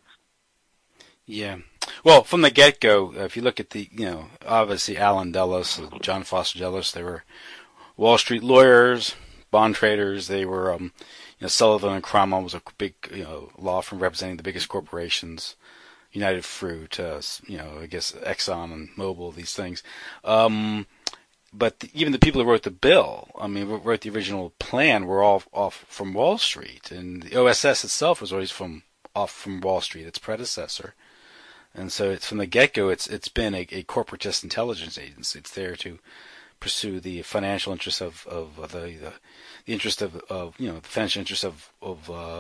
Yeah. Well, from the get-go, if you look at the, you know, obviously Allen Dulles, John Foster Dulles, they were Wall Street lawyers, bond traders. They were, um, you know, Sullivan and Cromwell was a big, you know, law firm representing the biggest corporations, United Fruit, uh, you know, I guess Exxon and Mobil, these things. Um, but the, even the people who wrote the bill, I mean, wrote the original plan, were all off from Wall Street, and the O S S itself was always from off from Wall Street, its predecessor. And so it's from the get-go, it's it's been a, a corporatist intelligence agency. It's there to pursue the financial interests of, of the, the the interest of, of you know the financial interests of of uh,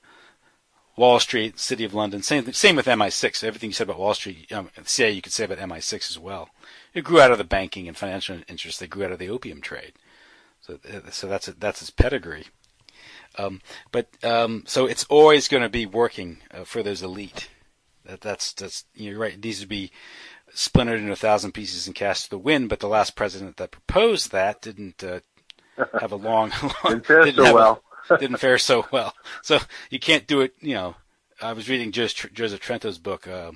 Wall Street, City of London. Same same with M I six. Everything you said about Wall Street, um, C I A, you could say about M I six as well. It grew out of the banking and financial interests. They grew out of the opium trade. So so that's that's its pedigree. Um, but um, so it's always going to be working uh, for those elite. That that's that's you're right. It needs to be splintered into a thousand pieces and cast to the wind. But the last president that proposed that didn't uh, have a long, long didn't fare didn't so well. A, didn't fare so well. So you can't do it. You know, I was reading Joseph, Joseph Trento's book. Um,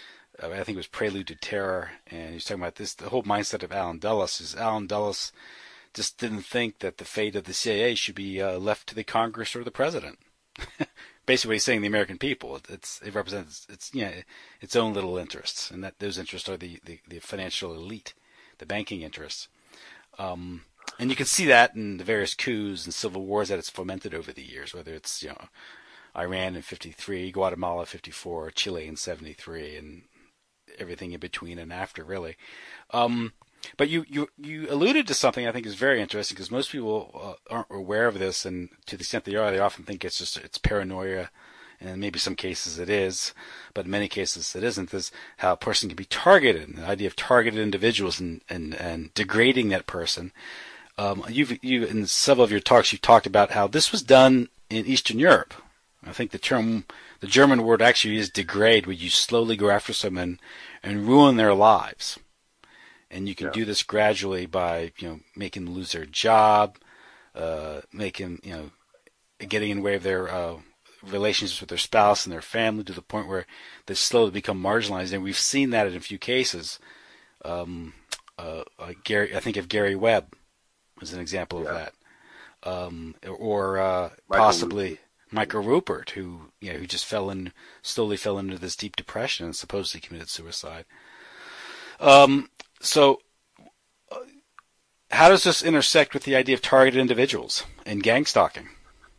I think it was Prelude to Terror, and he was talking about this. The whole mindset of Allen Dulles is Allen Dulles just didn't think that the fate of the C I A should be uh, left to the Congress or the president. Basically, he's saying the American people. It's it represents its you know, its own little interests, and that those interests are the, the, the financial elite, the banking interests. Um, and you can see that in the various coups and civil wars that it's fomented over the years, whether it's you know Iran in fifty-three, Guatemala fifty-four, Chile in seventy-three, and everything in between and after, really. Um, but you, you, you alluded to something I think is very interesting, because most people uh, aren't aware of this, and to the extent they are, they often think it's just it's paranoia, and maybe some cases it is, but in many cases it isn't. Is how a person can be targeted, and the idea of targeted individuals and, and, and degrading that person. Um, you've you in several of your talks you've talked about how this was done in Eastern Europe. I think the term, the German word actually is degrade, where you slowly go after someone and ruin their lives. And you can yeah. do this gradually by, you know, making them lose their job, uh, making, you know, getting in the way of their uh, relationships with their spouse and their family, to the point where they slowly become marginalized. And we've seen that in a few cases. Um, uh, uh, Gary, I think of Gary Webb as an example yeah. of that, um, or uh, possibly Rupert. Michael Rupert, who you know who just fell in, slowly fell into this deep depression and supposedly committed suicide. Um. So, uh, how does this intersect with the idea of targeted individuals and gang stalking?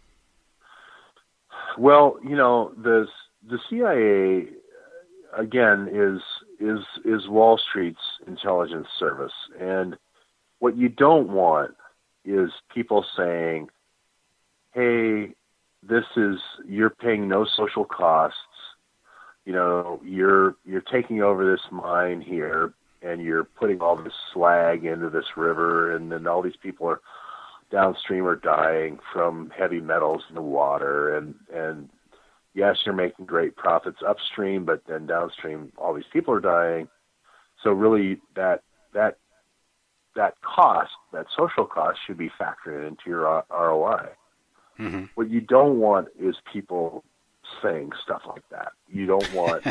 Well, you know, the the C I A again is is is Wall Street's intelligence service, and what you don't want is people saying, hey, this is, you're paying no social costs. You know, you're you're taking over this mine here, and you're putting all this slag into this river, and then all these people are downstream are dying from heavy metals in the water, and and yes, you're making great profits upstream, but then downstream, all these people are dying. So really, that that that cost, that social cost, should be factored into your R O I. Mm-hmm. What you don't want is people saying stuff like that. You don't want,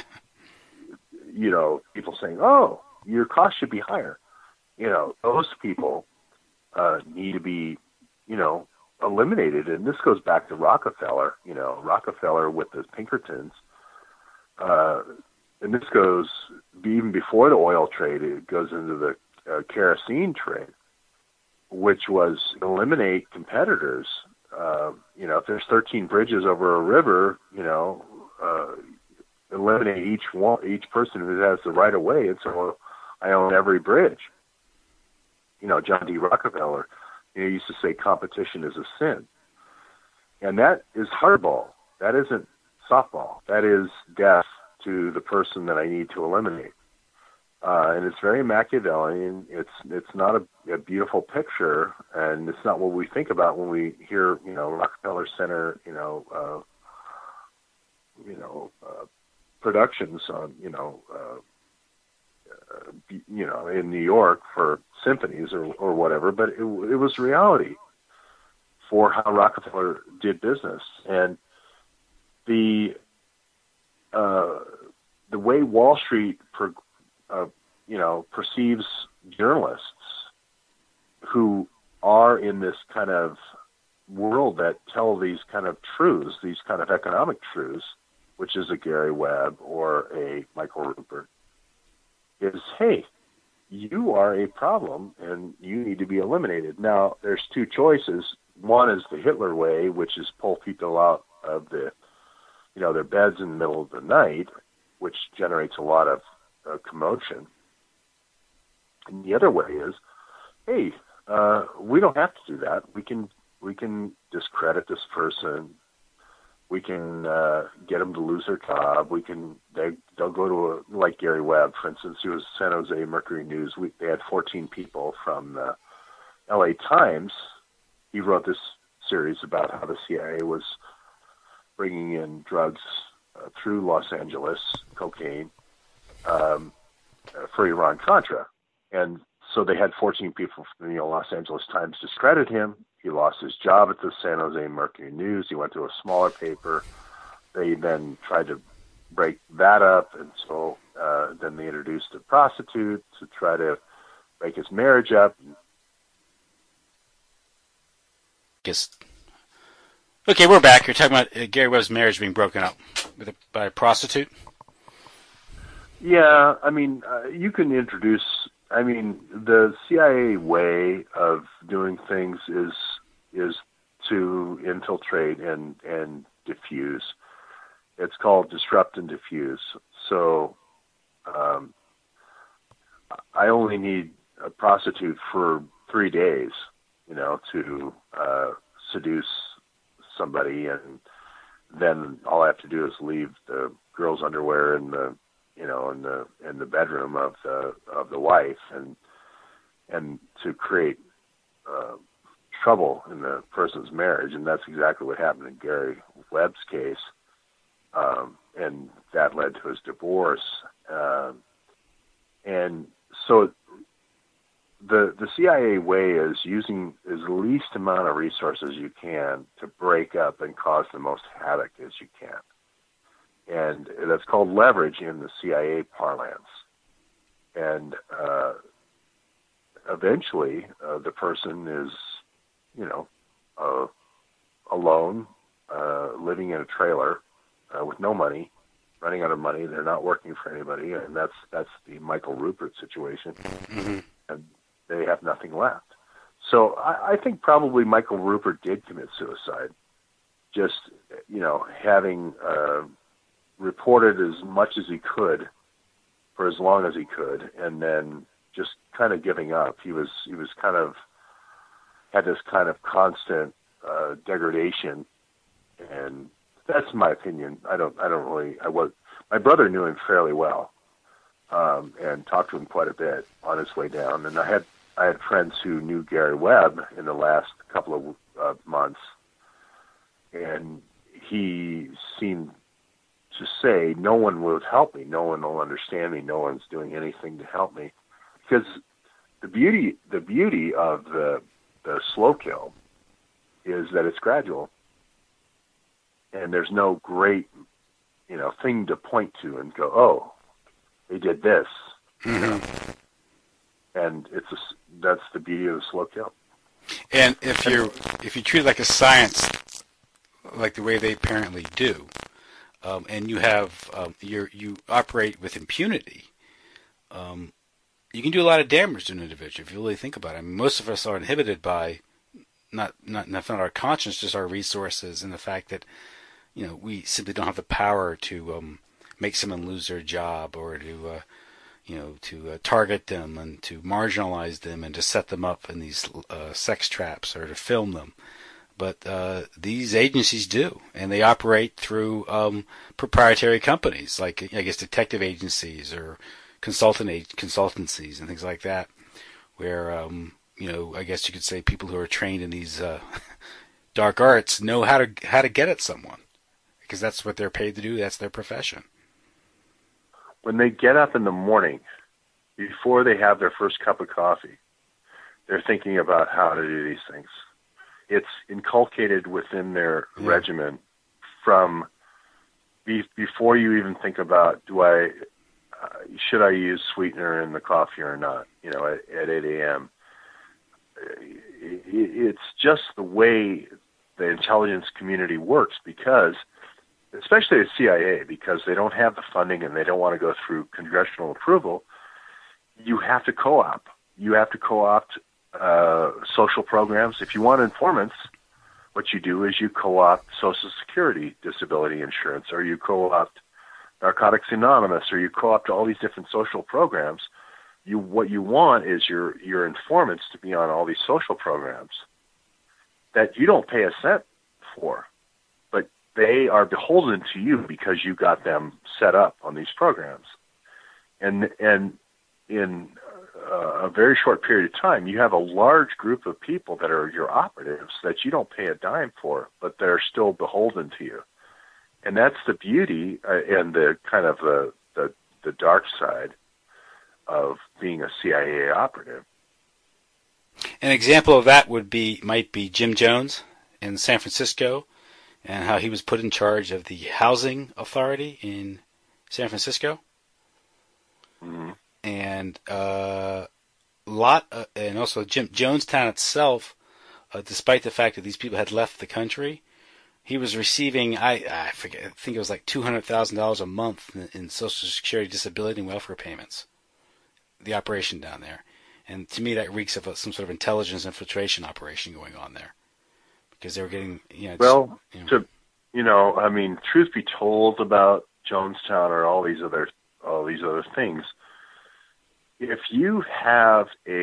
you know, people saying, "Oh, your cost should be higher." You know, those people uh, need to be, you know, eliminated. And this goes back to Rockefeller. You know, Rockefeller with the Pinkertons. Uh, and this goes even before the oil trade. It goes into the uh, kerosene trade, which was eliminate competitors. Uh, you know, if there's thirteen bridges over a river, you know, uh, eliminate each one, each person who has the right of way, and so well, I own every bridge. You know, John D. Rockefeller, you know, used to say competition is a sin, and that is hardball. That isn't softball. That is death to the person that I need to eliminate. Uh, and it's very Machiavellian. It's it's not a, a beautiful picture, and it's not what we think about when we hear, you know, Rockefeller Center, you know, uh, you know, uh, productions on, you know, uh, uh, you know, in New York for symphonies or or whatever. But it, it was reality for how Rockefeller did business, and the uh, the way Wall Street pro- Uh, you know, perceives journalists who are in this kind of world that tell these kind of truths, these kind of economic truths, which is a Gary Webb or a Michael Rupert, is, hey, you are a problem and you need to be eliminated. Now, there's two choices. One is the Hitler way, which is pull people out of the, you know, their beds in the middle of the night, which generates a lot of Uh, commotion. And the other way is, hey, uh, we don't have to do that. We can we can discredit this person. We can uh, get them to lose their job. We can they they'll go to a, like Gary Webb, for instance, who was San Jose Mercury News. We, they had fourteen people from the L A Times. He wrote this series about how the C I A was bringing in drugs uh, through Los Angeles, cocaine. Um, for Iran-Contra. And so they had fourteen people from the you know, Los Angeles Times discredit him. He lost his job at the San Jose Mercury News. He went to a smaller paper. They then tried to break that up, and so uh, then they introduced a prostitute to try to break his marriage up. Guess. Okay, we're back. You're talking about uh, Gary Webb's marriage being broken up with a, by a prostitute? Yeah, I mean, uh, you can introduce, I mean, the C I A way of doing things is is to infiltrate and, and diffuse. It's called disrupt and diffuse. So um, I only need a prostitute for three days, you know, to uh, seduce somebody, and then all I have to do is leave the girl's underwear in the you know, in the in the bedroom of the of the wife, and and to create uh, trouble in the person's marriage, and that's exactly what happened in Gary Webb's case, um, and that led to his divorce. Uh, and so, the the C I A way is using as least amount of resources you can to break up and cause the most havoc as you can. And that's called leverage in the C I A parlance. And uh, eventually, uh, the person is, you know, uh, alone, uh, living in a trailer uh, with no money, running out of money. They're not working for anybody, and that's that's the Michael Rupert situation. Mm-hmm. And they have nothing left. So I, I think probably Michael Rupert did commit suicide. Just, you know, having uh, reported as much as he could for as long as he could, and then just kind of giving up. He was he was kind of had this kind of constant uh, degradation, and that's my opinion. I don't, I don't really, I was, my brother knew him fairly well, um, and talked to him quite a bit on his way down. And I had, I had friends who knew Gary Webb in the last couple of uh, months, and he seemed to say, no one will help me, no one will understand me, no one's doing anything to help me. Because the beauty, the beauty of the, the slow kill is that it's gradual. And there's no great, you know, thing to point to and go, oh, they did this. Mm-hmm. You know? And it's a, that's the beauty of the slow kill. And if you if you treat it like a science, like the way they apparently do, um, and you have um, you you operate with impunity, um, you can do a lot of damage to an individual if you really think about it. I mean, most of us are inhibited by not not not our conscience, just our resources, and the fact that you know we simply don't have the power to um, make someone lose their job or to uh, you know to uh, target them and to marginalize them and to set them up in these uh, sex traps or to film them. But uh, these agencies do, and they operate through um, proprietary companies, like I guess detective agencies or consultant ag- consultancies and things like that, where um, you know I guess you could say people who are trained in these uh, dark arts know how to how to get at someone, because that's what they're paid to do. That's their profession. When they get up in the morning, before they have their first cup of coffee, they're thinking about how to do these things. It's inculcated within their yeah. regimen from be, before you even think about, do I, uh, should I use sweetener in the coffee or not, you know, at, at eight a.m. It, it's just the way the intelligence community works, because, especially the C I A, because they don't have the funding and they don't want to go through congressional approval, you have to co-op. You have to co-opt Uh, social programs. If you want informants, what you do is you co-opt Social Security disability insurance, or you co-opt Narcotics Anonymous, or you co-opt all these different social programs. You what you want is your your informants to be on all these social programs that you don't pay a cent for, but they are beholden to you because you got them set up on these programs. And and in Uh, a very short period of time, you have a large group of people that are your operatives that you don't pay a dime for, but they're still beholden to you. And that's the beauty uh, and the kind of the, the the dark side of being a C I A operative. An example of that would be might be Jim Jones in San Francisco, and how he was put in charge of the housing authority in San Francisco. Mm-hmm. And uh, lot, uh, and also Jim Jonestown itself, uh, despite the fact that these people had left the country, he was receiving I I forget I think it was like two hundred thousand dollars a month in, in Social Security disability and welfare payments. The operation down there, and to me that reeks of a, some sort of intelligence infiltration operation going on there, because they were getting you know. Well, you know, to you know, I mean, truth be told about Jonestown or all these other all these other things. If you have a,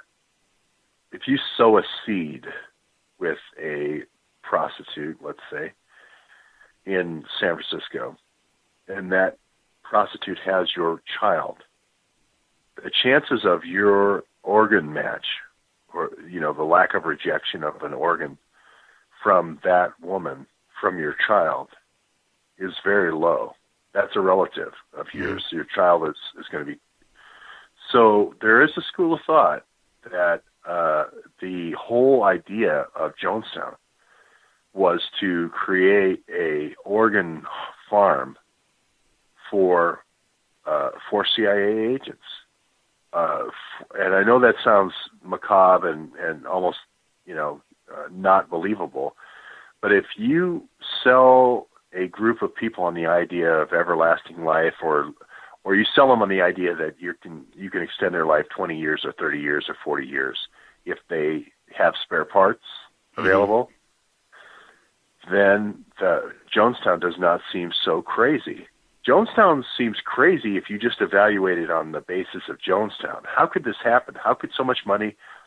if you sow a seed with a prostitute, let's say, in San Francisco, and that prostitute has your child, the chances of your organ match, or, you know, the lack of rejection of an organ from that woman, from your child, is very low. That's a relative of yours. Mm-hmm. Your child is, is going to be. So there is a school of thought that uh, the whole idea of Jonestown was to create a organ farm for uh, for C I A agents, uh, and I know that sounds macabre and, and almost you know uh, not believable, but if you sell a group of people on the idea of everlasting life, or or you sell them on the idea that you can you can extend their life twenty years or thirty years or forty years if they have spare parts available, mm-hmm. then the Jonestown does not seem so crazy. Jonestown seems crazy if you just evaluate it on the basis of Jonestown. How could this happen? How could so much money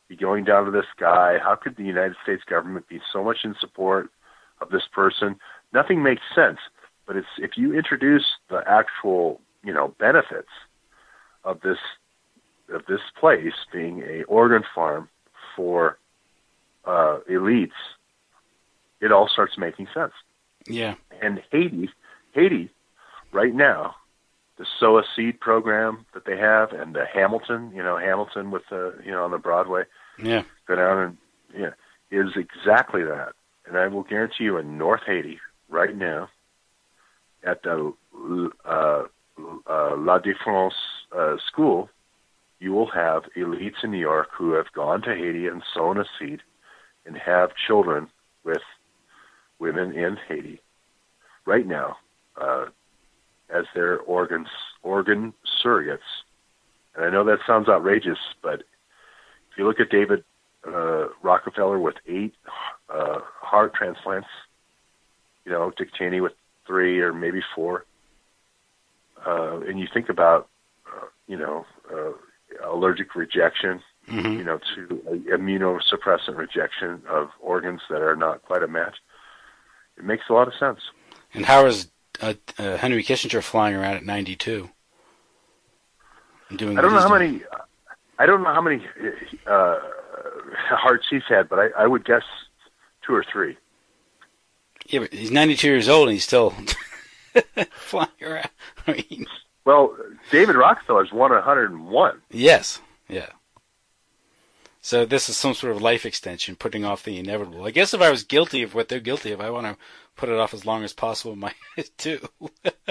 be going down to this guy? How could the United States government be so much in support of this person? Nothing makes sense. But it's if you introduce the actual, you know, benefits of this of this place being a organ farm for uh, elites, it all starts making sense. Yeah. And Haiti, Haiti, right now, the Sow a Seed program that they have, and the Hamilton, you know, Hamilton with the, you know, on the Broadway, yeah, go down and yeah, is exactly that. And I will guarantee you, in North Haiti right now, at the uh, uh, La Défense uh, school, you will have elites in New York who have gone to Haiti and sown a seed, and have children with women in Haiti right now uh, as their organs, organ surrogates. And I know that sounds outrageous, but if you look at David uh, Rockefeller with eight uh, heart transplants, you know, Dick Cheney with three or maybe four, uh, and you think about, uh, you know, uh, allergic rejection, mm-hmm. you know, to uh, immunosuppressant rejection of organs that are not quite a match, it makes a lot of sense. And how is uh, uh, Henry Kissinger flying around at ninety-two? And doing I don't know how doing? many. I don't know how many uh, hearts he's had, but I, I would guess two or three. Yeah, but he's ninety-two years old and he's still flying around. I mean, well, David Rockefeller's won one hundred and one. Yes, yeah. So this is some sort of life extension, putting off the inevitable. I guess if I was guilty of what they're guilty of, I want to put it off as long as possible, my too. uh,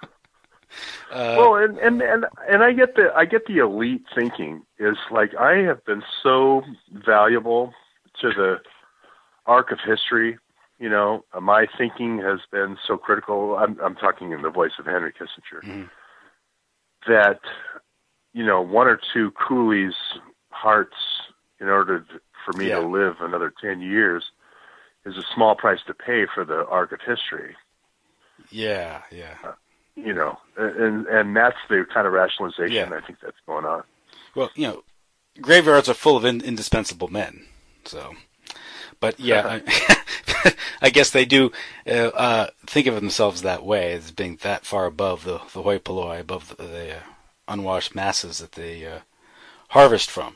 well, and, and and and I get the I get the elite thinking is like, I have been so valuable to the arc of history. You know, my thinking has been so critical. I'm I'm talking in the voice of Henry Kissinger. Mm-hmm. That, you know, one or two coolies' hearts in order to, for me yeah. to live another ten years is a small price to pay for the arc of history. Yeah, yeah. Uh, you know, and and that's the kind of rationalization yeah. I think that's going on. Well, you know, graveyards are full of in, indispensable men. So, but yeah, I, I guess they do uh, uh, think of themselves that way, as being that far above the the hoi polloi, above the, the uh, unwashed masses that they uh, harvest from.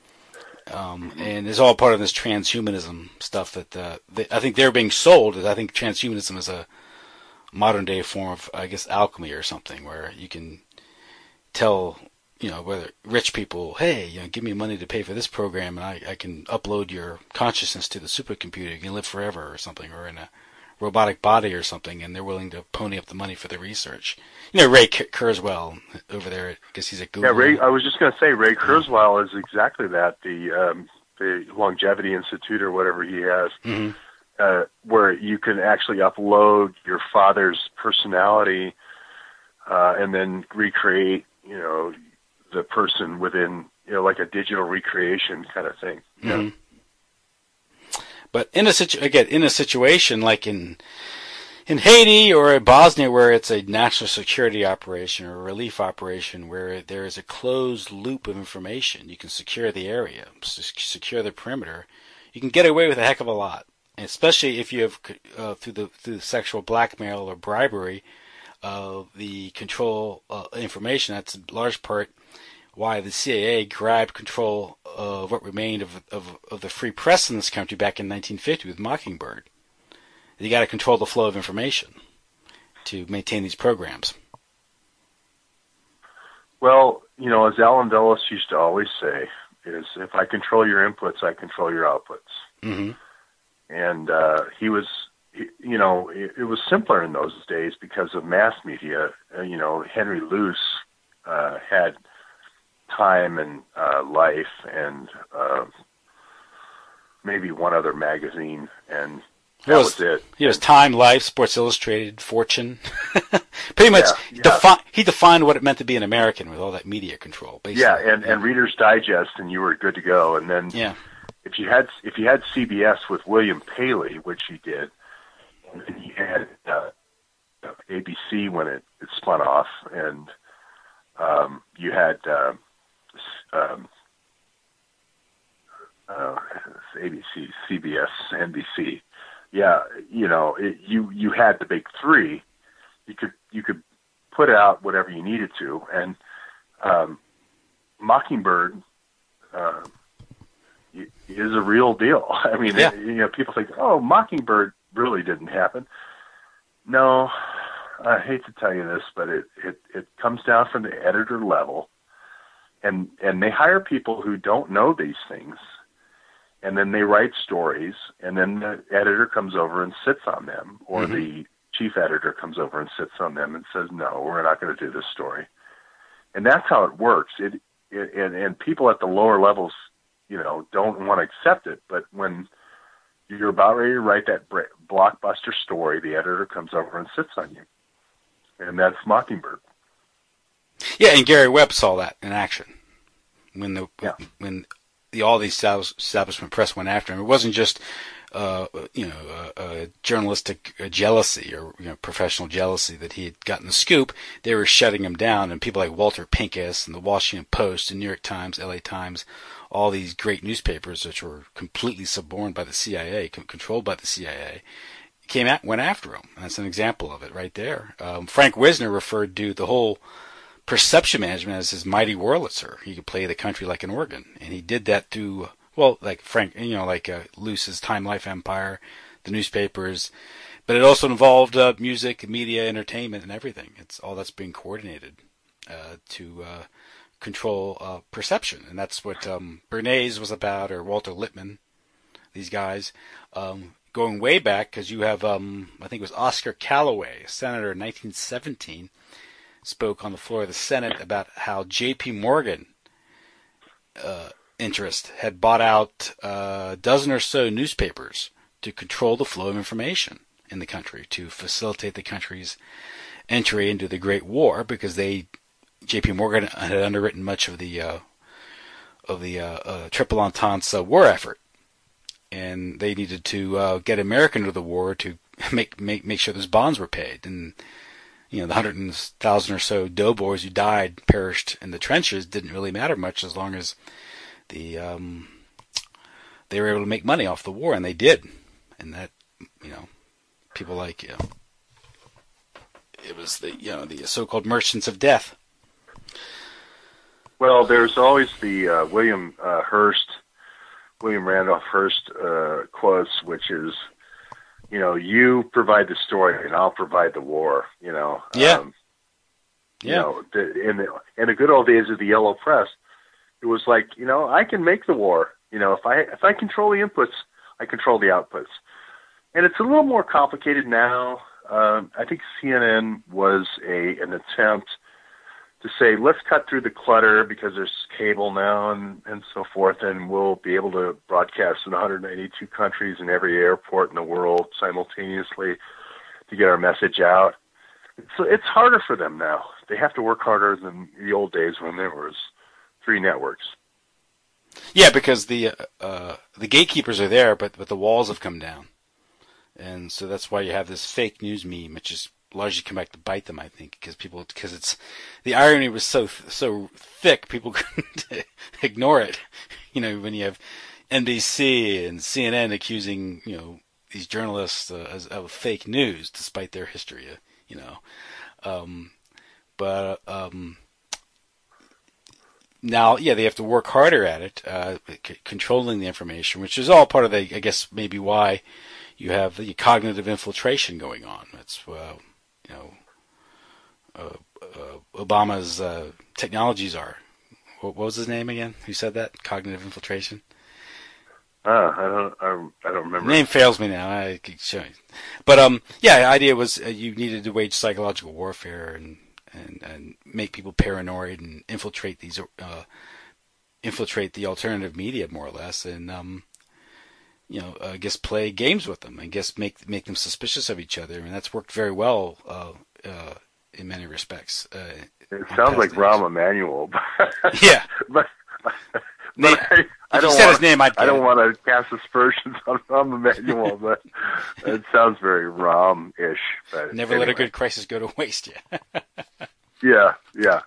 Um, and it's all part of this transhumanism stuff that uh, they, I think they're being sold. I think transhumanism is a modern day form of, I guess, alchemy or something, where you can tell, you know, whether rich people, hey, you know, give me money to pay for this program, and I, I can upload your consciousness to the supercomputer. You can live forever or something, or in a robotic body or something, and they're willing to pony up the money for the research. You know, Ray Kurzweil over there, I guess he's at Google. Yeah, Ray. I was just going to say, Ray Kurzweil is exactly that. The um, the Longevity Institute or whatever he has, mm-hmm. uh, where you can actually upload your father's personality uh, and then recreate, you know, the person within, you know, like a digital recreation kind of thing. Mm-hmm. Yeah. But in a situ- again, in a situation like in in Haiti or in Bosnia, where it's a national security operation or a relief operation, where there is a closed loop of information, you can secure the area, secure the perimeter. You can get away with a heck of a lot, and especially if you have uh, through the through the sexual blackmail or bribery, uh, the control uh, information. That's in large part why the C I A grabbed control of what remained of, of of the free press in this country back in nineteen fifty with Mockingbird. You got to control the flow of information to maintain these programs. Well, you know, as Alan Dulles used to always say, is if I control your inputs, I control your outputs. Mm-hmm. And uh, he was, you know, it, it was simpler in those days because of mass media. Uh, you know, Henry Luce uh, had Time and uh, Life and uh, maybe one other magazine, and that was, was it. He was Time, Life, Sports Illustrated, Fortune. Pretty much, yeah, yeah. Defi- he defined what it meant to be an American with all that media control. Basically. Yeah, and, and Reader's Digest, and you were good to go. And then, yeah. if you had if you had C B S with William Paley, which he did, and then you had uh, A B C when it, it spun off, and um, you had. Uh, Um, uh, A B C, C B S, N B C. Yeah, you know, it, you you had the big three. You could you could put out whatever you needed to, and um, Mockingbird uh, is a real deal. I mean, yeah. it, you know, people think, oh, Mockingbird really didn't happen. No, I hate to tell you this, but it, it, it comes down from the editor level, and and they hire people who don't know these things, and then they write stories, and then the editor comes over and sits on them, or mm-hmm. the chief editor comes over and sits on them and says, no, we're not going to do this story. And that's how it works. It, it and, and people at the lower levels, you know, don't want to accept it. But when you're about ready to write that blockbuster story, the editor comes over and sits on you. And that's Mockingbird. Yeah, and Gary Webb saw that in action when the yeah. when the all these establishment press went after him. It wasn't just uh, you know uh, uh, journalistic jealousy or you know professional jealousy that he had gotten the scoop. They were shutting him down, and people like Walter Pincus and the Washington Post and New York Times, L A Times, all these great newspapers which were completely suborned by the C I A, controlled by the C I A, came out went after him. And that's an example of it right there. Um, Frank Wisner referred to the whole perception management as his mighty Wurlitzer. He could play the country like an organ, and he did that through, well, like Frank, you know, like uh, Luce's Time Life Empire, the newspapers, but it also involved uh, music, media, entertainment, and everything. It's all that's being coordinated uh, to uh, control uh, perception, and that's what um, Bernays was about, or Walter Lippmann, these guys. Um, going way back, because you have, um, I think it was Oscar Callaway, a senator in nineteen seventeen, spoke on the floor of the Senate about how J P Morgan uh, interest had bought out uh, a dozen or so newspapers to control the flow of information in the country, to facilitate the country's entry into the Great War, because they, J P Morgan had underwritten much of the uh, of the uh, uh, Triple Entente's uh, war effort, and they needed to uh, get America into the war to make make make sure those bonds were paid. And you know, the hundred thousand or so doughboys who died, perished in the trenches, didn't really matter much as long as the um, they were able to make money off the war, and they did. And that, you know, people like, you know, it was the, you know, the so-called merchants of death. Well, there's always the uh, William uh, Hearst, William Randolph Hearst uh, quotes, which is, you know, you provide the story and I'll provide the war, you know. Yeah. Um, yeah. You know, the, in, the, in the good old days of the Yellow Press, it was like, you know, I can make the war. You know, if I if I control the inputs, I control the outputs. And it's a little more complicated now. Um, I think C N N was a an attempt to say, let's cut through the clutter because there's cable now and, and so forth, and we'll be able to broadcast in one hundred eighty-two countries in every airport in the world simultaneously to get our message out. So it's harder for them now. They have to work harder than the old days when there was three networks. Yeah, because the uh, the gatekeepers are there, but, but the walls have come down. And so that's why you have this fake news meme, which is largely come back to bite them, I think, because people, because it's, the irony was so, so thick, people couldn't ignore it. You know, when you have N B C and C N N accusing, you know, these journalists uh, as, of fake news, despite their history, uh, you know. Um, but, um, now, yeah, they have to work harder at it, uh, c- controlling the information, which is all part of the, I guess, maybe why you have the cognitive infiltration going on. That's, uh, you know, uh, uh, Obama's uh, technologies are. What, what was his name again? Who said that? Cognitive infiltration? Uh, I don't, I, I don't remember. The name fails me now. I keep showing. But um, yeah, the idea was uh, you needed to wage psychological warfare and, and, and make people paranoid and infiltrate these, uh, infiltrate the alternative media more or less, and um. you know, I uh, guess play games with them. I guess make make them suspicious of each other, and that's worked very well uh, uh, in many respects. Uh, it sounds like Rahm Emanuel. Yeah, but, but name, I, I don't said want, his name, I'd I don't want to cast aspersions on Rahm Emanuel, but it sounds very Rahm-ish. But never anyway. let a good crisis go to waste. Yeah. yeah, yeah.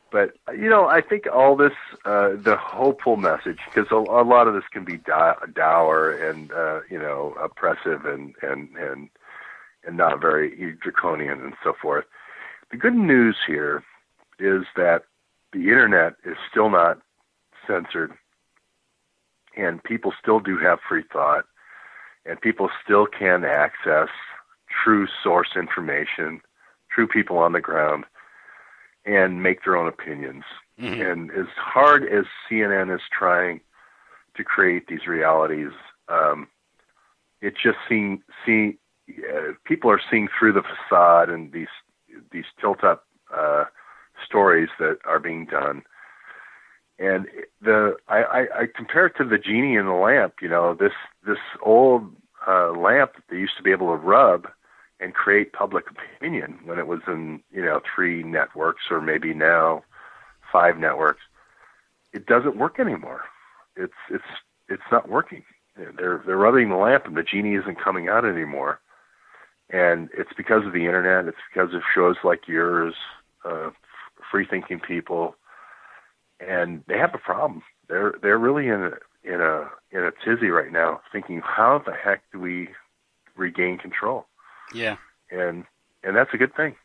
But, you know, I think all this, uh, the hopeful message, because a, a lot of this can be dour and, uh, you know, oppressive and, and, and, and not very draconian and so forth. The good news here is that the internet is still not censored, and people still do have free thought, and people still can access true source information, true people on the ground, and make their own opinions. Mm-hmm. And as hard as C N N is trying to create these realities, um, it's just seeing, seeing uh, people are seeing through the facade and these these tilt-up uh, stories that are being done. And the I, I, I compare it to the genie in the lamp. You know, this this old uh, lamp that they used to be able to rub and create public opinion when it was in, you know, three networks or maybe now five networks. It doesn't work anymore. It's it's it's not working. They're they're rubbing the lamp and the genie isn't coming out anymore. And it's because of the internet. It's because of shows like yours, uh, free-thinking people, and they have a problem. They're they're really in a in a in a tizzy right now, thinking, how the heck do we regain control? Yeah, and and that's a good thing.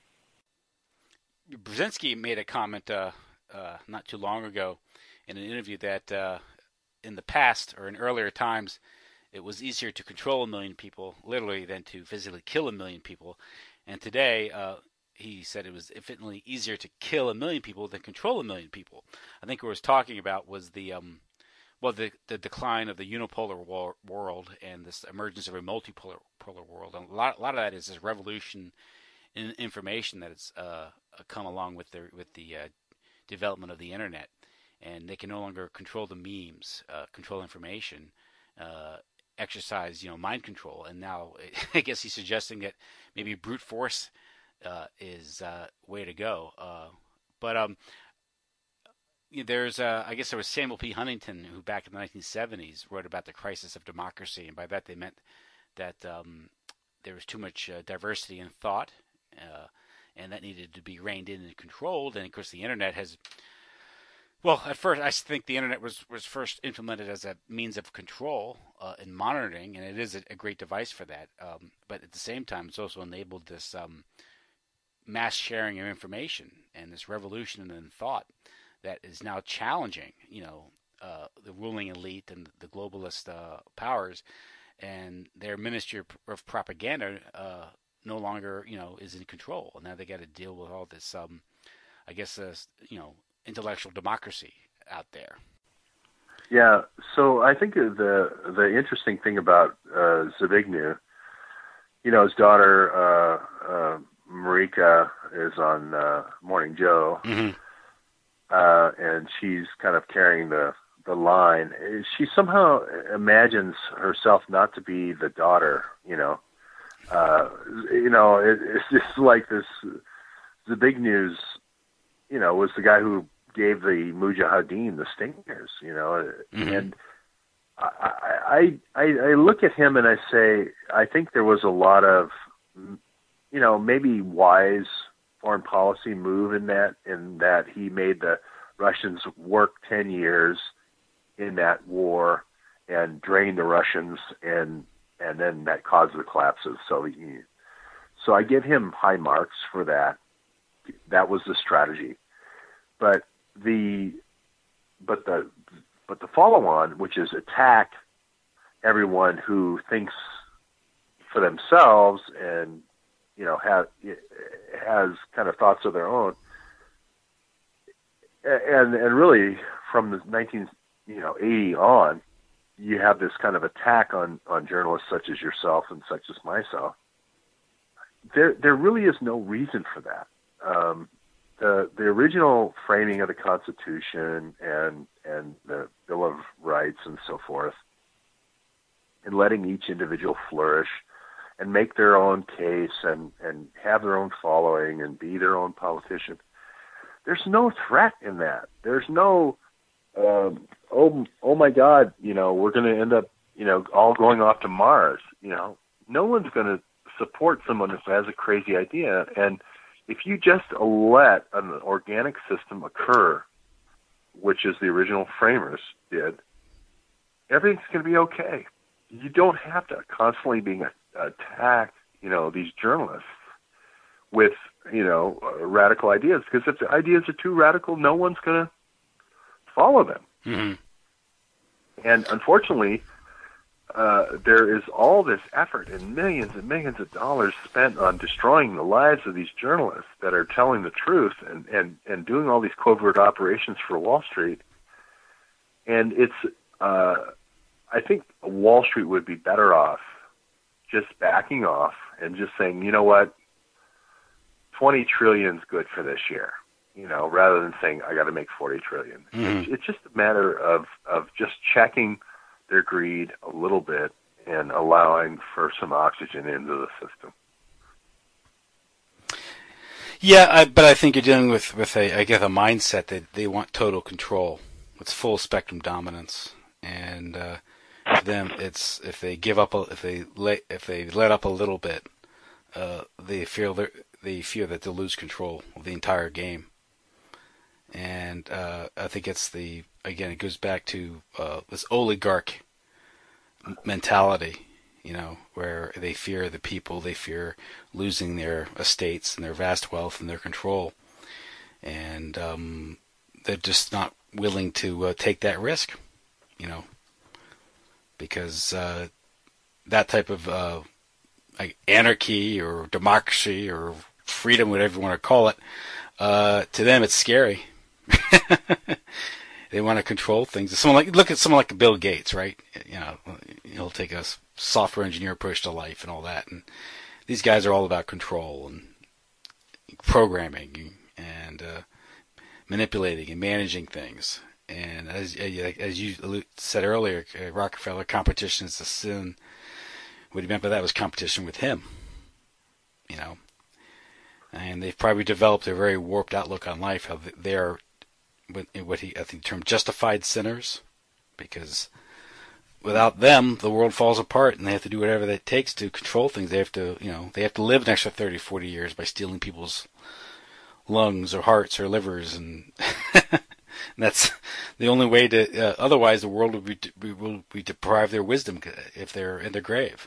Brzezinski made a comment uh, uh, not too long ago in an interview that uh, in the past or in earlier times, it was easier to control a million people, literally, than to physically kill a million people. And today, uh, he said it was infinitely easier to kill a million people than control a million people. I think what he was talking about was the um, well, the, the decline of the unipolar war, world and this emergence of a multipolar polar world. And a lot, a lot of that is this revolution in information that has uh, come along with the with the uh, development of the internet. And they can no longer control the memes, uh, control information, uh, exercise, you know, mind control. And now, I guess he's suggesting that maybe brute force uh, is uh, way to go. Uh, but um. There's, uh, I guess there was Samuel P. Huntington, who back in the nineteen seventies wrote about the crisis of democracy, and by that they meant that um, there was too much uh, diversity in thought, uh, and that needed to be reined in and controlled. And of course, the internet has, well, at first I think the internet was, was first implemented as a means of control uh, and monitoring, and it is a, a great device for that. Um, but at the same time, it's also enabled this um, mass sharing of information and this revolution in thought that is now challenging, you know, uh, the ruling elite and the globalist uh, powers, and their ministry of, of propaganda uh, no longer, you know, is in control. And now they got to deal with all this, um, I guess, uh, you know, intellectual democracy out there. Yeah. So I think the the interesting thing about uh, Zbigniew, you know, his daughter uh, uh, Marika is on uh, Morning Joe. Mm-hmm. Uh, and she's kind of carrying the, the line. She somehow imagines herself not to be the daughter, you know. Uh, you know, it, it's just like this, Zbignew's, you know, was the guy who gave the Mujahideen the stingers, you know. Mm-hmm. And I, I, I, I look at him and I say, I think there was a lot of, you know, maybe wise foreign policy move in that, in that he made the Russians work ten years in that war and drain the Russians, and and then that caused the collapse of the Soviet Union. So I give him high marks for that. That was the strategy. But the but the but the follow-on, which is attack everyone who thinks for themselves and, you know, has has kind of thoughts of their own, and and really from the nineteen you know eighty on, you have this kind of attack on, on journalists such as yourself and such as myself. There there really is no reason for that. Um, the the original framing of the Constitution and and the Bill of Rights and so forth, and letting each individual flourish and make their own case and, and have their own following and be their own politician. There's no threat in that. There's no, um, oh, oh my God, you know, we're going to end up, you know, all going off to Mars. You know, no one's going to support someone who has a crazy idea. And if you just let an organic system occur, which is the original framers did, everything's going to be okay. You don't have to constantly being attack, you know, these journalists with, you know, uh, radical ideas. Because if the ideas are too radical, no one's going to follow them. Mm-hmm. And unfortunately, uh, there is all this effort and millions and millions of dollars spent on destroying the lives of these journalists that are telling the truth and, and, and doing all these covert operations for Wall Street. And it's, uh, I think Wall Street would be better off just backing off and just saying, you know what, twenty trillion is good for this year, you know, rather than saying I got to make forty trillion. Mm-hmm. It's, it's just a matter of, of just checking their greed a little bit and allowing for some oxygen into the system. Yeah, I, but I think you're dealing with, with a, I guess, a mindset that they want total control. It's full spectrum dominance. And, uh, for them, it's, if they give up, a, if they let, if they let up a little bit, uh, they feel they fear that they'll lose control of the entire game. And, uh, I think it's the, again, it goes back to, uh, this oligarch mentality, you know, where they fear the people, they fear losing their estates and their vast wealth and their control. And, um, they're just not willing to uh, take that risk, you know, because uh, that type of uh, like anarchy or democracy or freedom, whatever you want to call it, uh, to them it's scary. They want to control things. Someone like look at someone like Bill Gates, right? You know, he'll take a software engineer approach to life and all that. And these guys are all about control and programming and uh, manipulating and managing things. And as as you said earlier, Rockefeller, competition is a sin. What he meant by that was competition with him, you know. And they've probably developed a very warped outlook on life, how they're what he, I think, termed justified sinners, because without them, the world falls apart, and they have to do whatever it takes to control things. They have to, you know, they have to live an extra thirty, forty years by stealing people's lungs or hearts or livers, and, and that's the only way to. Uh, otherwise, the world would be will be deprived their wisdom if they're in their grave.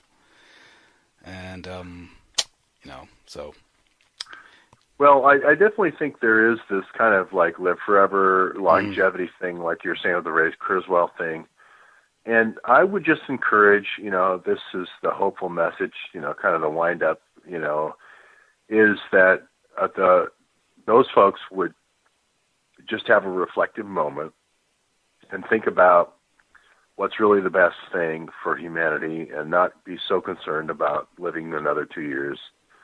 And um, you know, so. Well, I, I definitely think there is this kind of like live forever longevity mm. thing, like you're saying with the Ray Kurzweil thing. And I would just encourage, you know, this is the hopeful message, you know, kind of the wind up, you know, is that uh, the those folks would just have a reflective moment and think about what's really the best thing for humanity and not be so concerned about living another two years.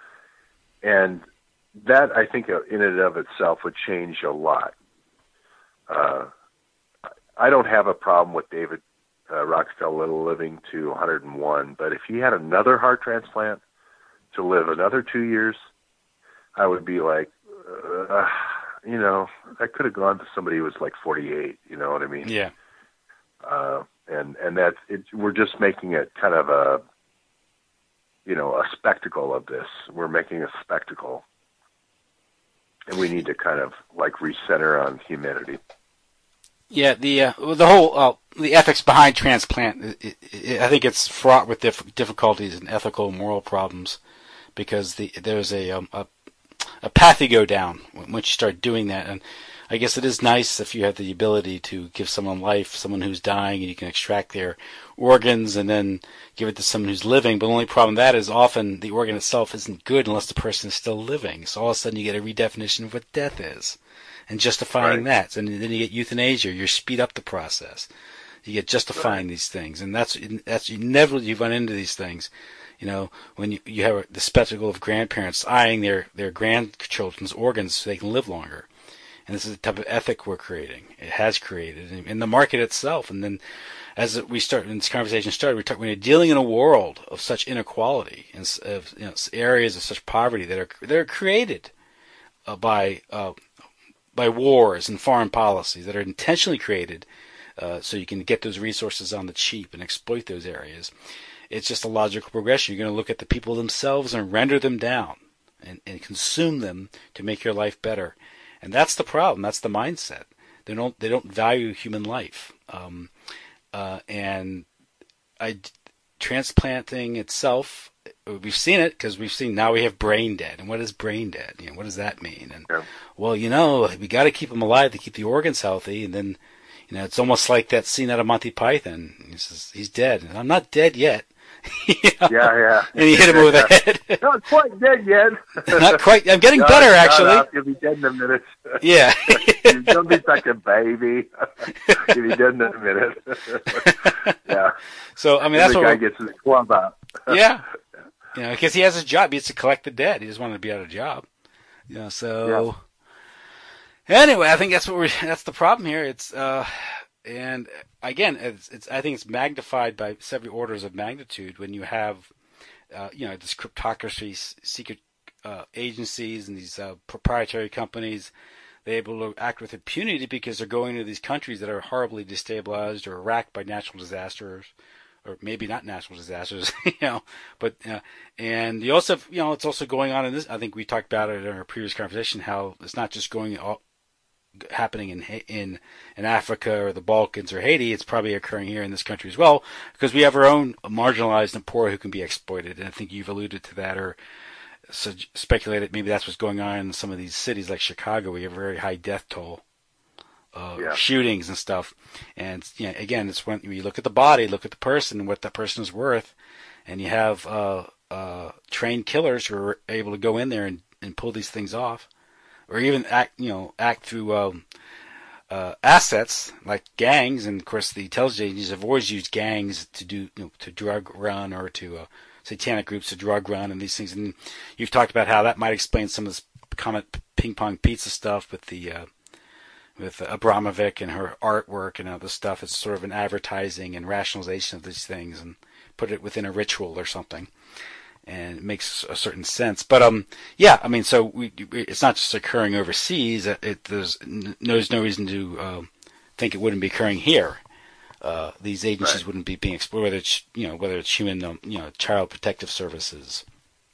And that, I think, in and of itself would change a lot. Uh, I don't have a problem with David uh, Rockefeller living to one hundred and one, but if he had another heart transplant to live another two years, I would be like, uh, you know, I could have gone to somebody who was like forty-eight, you know what I mean? Yeah. Uh, and and that it, we're just making it kind of a, you know, a spectacle of this. We're making a spectacle. And we need to kind of like recenter on humanity. Yeah, the uh, the whole uh, the ethics behind transplant, it, it, I think it's fraught with diff- difficulties and ethical and moral problems, because the there's a, um, a a path you go down once you start doing that. And I guess it is nice if you have the ability to give someone life, someone who's dying, and you can extract their organs and then give it to someone who's living. But the only problem with that is often the organ itself isn't good unless the person is still living. So all of a sudden you get a redefinition of what death is and justifying right. that. And then you get euthanasia. You speed up the process. You get justifying right. these things. And that's, that's inevitably you run into these things. You know, when you, you have the spectacle of grandparents eyeing their, their grandchildren's organs so they can live longer. And this is the type of ethic we're creating. It has created in the market itself. And then as we start, when this conversation started, we talked, when you're dealing in a world of such inequality and of, you know, areas of such poverty that are, that are created uh, by, uh, by wars and foreign policies that are intentionally created uh, so you can get those resources on the cheap and exploit those areas. It's just a logical progression. You're going to look at the people themselves and render them down and, and consume them to make your life better. And that's the problem. That's the mindset. They don't they don't value human life. Um, uh, and I, transplanting itself, we've seen it because we've seen now we have brain dead. And what is brain dead? You know, what does that mean? And yeah. well, you know, we got to keep them alive to keep the organs healthy. And then, you know, it's almost like that scene out of Monty Python. He says he's dead, and I'm not dead yet. You know? Yeah, yeah. And he hit him over the head. Not quite dead yet. Not quite. I'm getting no, better, actually. No, you'll be dead in a minute. Yeah. Don't be like a baby. You'll be dead in a minute. Yeah. So, I mean, that's the what guy we're... gets his club out. Yeah. You know, because he has his job. He has to collect the debt. He just wanted to be out of a job. You know, so... Yeah. Anyway, I think that's what we're... That's the problem here. It's... uh And again, it's, it's, I think it's magnified by several orders of magnitude when you have, uh, you know, this cryptocracy, secret uh, agencies and these uh, proprietary companies. They're able to act with impunity because they're going to these countries that are horribly destabilized or racked by natural disasters, or maybe not natural disasters, you know. But uh, and you also, have, you know, it's also going on in this. I think we talked about it in our previous conversation how it's not just going all. happening in in in Africa or the Balkans or Haiti. It's probably occurring here in this country as well, because we have our own marginalized and poor who can be exploited. And I think you've alluded to that or so speculated maybe that's what's going on in some of these cities like Chicago. We have a very high death toll, uh, yeah. shootings and stuff. And you know, again, it's when you look at the body, look at the person, what that person is worth, and you have uh, uh, trained killers who are able to go in there and, and pull these things off. Or even act, you know, act through um, uh, assets like gangs, and of course the intelligence agencies have always used gangs to do, you know, to drug run or to uh, satanic groups to drug run and these things. And you've talked about how that might explain some of this Comet Ping Pong Pizza stuff with the uh, with Abramovic and her artwork and other stuff. It's sort of an advertising and rationalization of these things, and put it within a ritual or something. And it makes a certain sense, but um, yeah, I mean, so we, it's not just occurring overseas. It, there's, there's no reason to uh, think it wouldn't be occurring here. Uh, these agencies right. wouldn't be being exploited, whether it's you know whether it's human, um, you know, child protective services,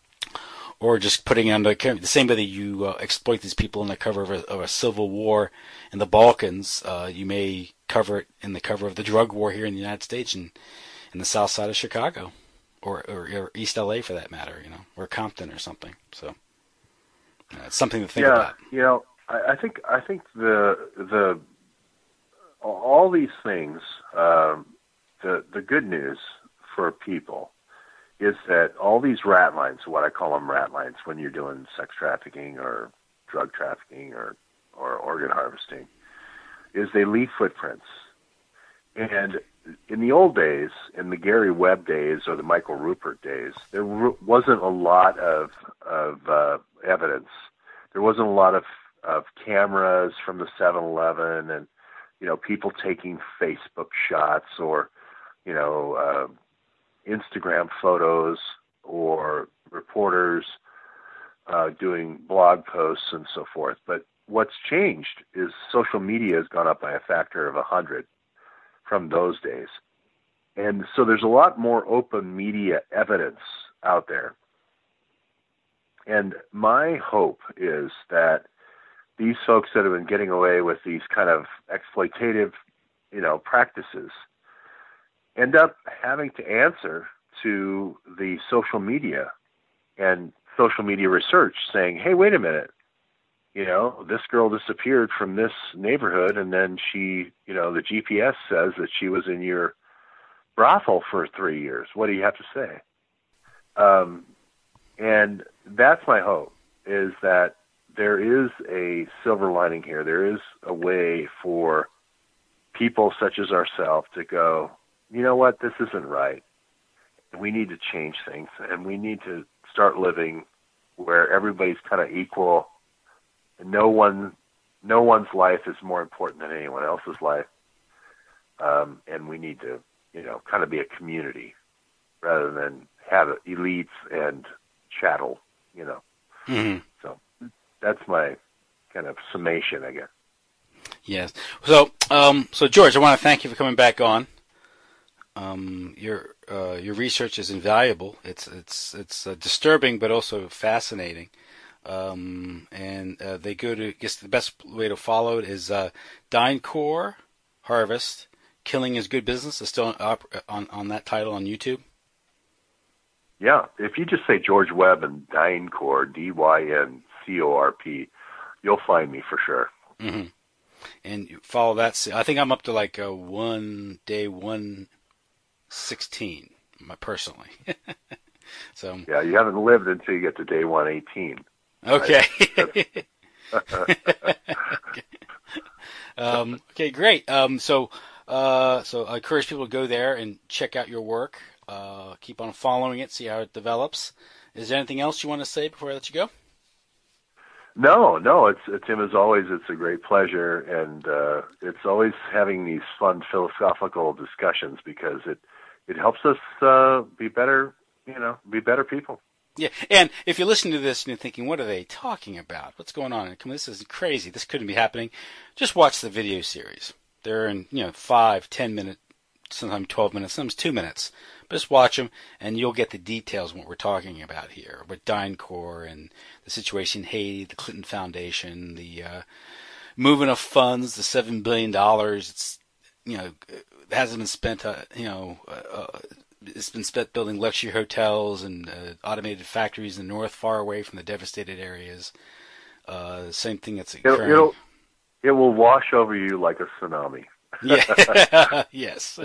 or just putting under the same way that you uh, exploit these people in the cover of a, of a civil war in the Balkans. Uh, you may cover it in the cover of the drug war here in the United States and in the South Side of Chicago. Or, or, or East L A for that matter, you know, or Compton or something. So you know, it's something to think yeah, about. You know, I, I think I think the the all these things. Um, the the good news for people is that all these rat lines, what I call them rat lines, when you're doing sex trafficking or drug trafficking or or organ harvesting, is they leave footprints. And in the old days, in the Gary Webb days or the Michael Rupert days, there wasn't a lot of of uh, evidence. There wasn't a lot of, of cameras from the seven eleven and, you know, people taking Facebook shots or, you know, uh, Instagram photos or reporters uh, doing blog posts and so forth. But what's changed is social media has gone up by a factor of a hundred from those days. And so there's a lot more open media evidence out there. And my hope is that these folks that have been getting away with these kind of exploitative, you know, practices end up having to answer to the social media and social media research saying, hey, wait a minute. You know, this girl disappeared from this neighborhood, and then she, you know, the G P S says that she was in your brothel for three years. What do you have to say? Um, and that's my hope, is that there is a silver lining here. There is a way for people such as ourselves to go, you know what, this isn't right. We need to change things, and we need to start living where everybody's kind of equal. No one, no one's life is more important than anyone else's life, um, and we need to, you know, kind of be a community rather than have elites and chattel, you know. Mm-hmm. So that's my kind of summation, I guess. Yes. So, um, so George, I want to thank you for coming back on. Um, your uh, your research is invaluable. It's it's it's uh, disturbing, but also fascinating. Um, and uh, they go to, I guess the best way to follow it is uh, DynCorp Harvest, Killing is Good Business. Is still on, on, on that title on YouTube? Yeah, if you just say George Webb and DynCorp, D Y N C O R P, you'll find me for sure. Mm-hmm. And you follow that. I think I'm up to like a one day one sixteen, personally. So yeah, you haven't lived until you get to day one eighteen. Okay. Right? um, okay, great. Um, so uh, so I encourage people to go there and check out your work. Uh, keep on following it, see how it develops. Is there anything else you want to say before I let you go? No, no. It's Tim, as always, it's a great pleasure, and uh, it's always having these fun philosophical discussions because it it helps us uh, be better, you know, be better people. Yeah, and if you're listening to this and you're thinking, what are they talking about? What's going on? Come, this is crazy. This couldn't be happening. Just watch the video series. They're in, you know, five, ten minute, sometimes twelve minutes, sometimes two minutes. Just watch them, and you'll get the details of what we're talking about here with DynCorp and the situation in Haiti, the Clinton Foundation, the uh, movement of funds, the seven billion dollars. It's, you know, it hasn't been spent, uh, you know, uh, it's been spent building luxury hotels and uh, automated factories in the north, far away from the devastated areas. Uh, same thing that's occurring. It'll, it'll, it will wash over you like a tsunami. Yeah. Yes.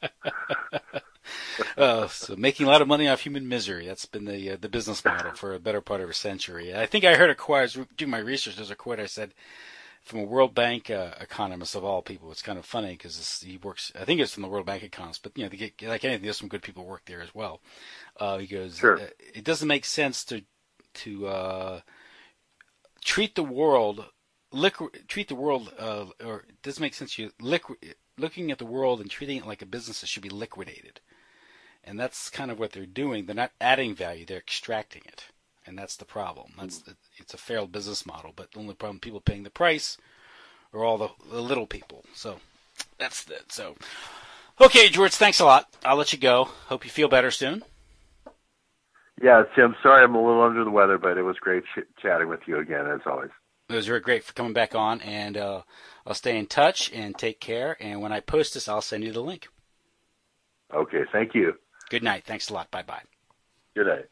Uh, so making a lot of money off human misery. That's been the uh, the business model for a better part of a century. I think I heard a quote, I was doing my research, there's a quote I said from a World Bank uh, economist of all people. It's kind of funny because he works, I think it's from the World Bank economist, but you know, they get, like anything, there's some good people work there as well. Uh, he goes, sure. uh, it doesn't make sense to, to uh, treat the world, liqu- treat the world, uh, or it doesn't make sense you liqu- looking at the world and treating it like a business that should be liquidated. And that's kind of what they're doing. They're not adding value; they're extracting it, and that's the problem. That's the, it's a failed business model. But the only problem, people paying the price, are all the, the little people. So that's it. So, okay, George, thanks a lot. I'll let you go. Hope you feel better soon. Yeah, Tim. Sorry, I'm a little under the weather, but it was great ch- chatting with you again, as always. It was very great for coming back on, and uh, I'll stay in touch and take care. And when I post this, I'll send you the link. Okay, thank you. Good night. Thanks a lot. Bye-bye. Good night.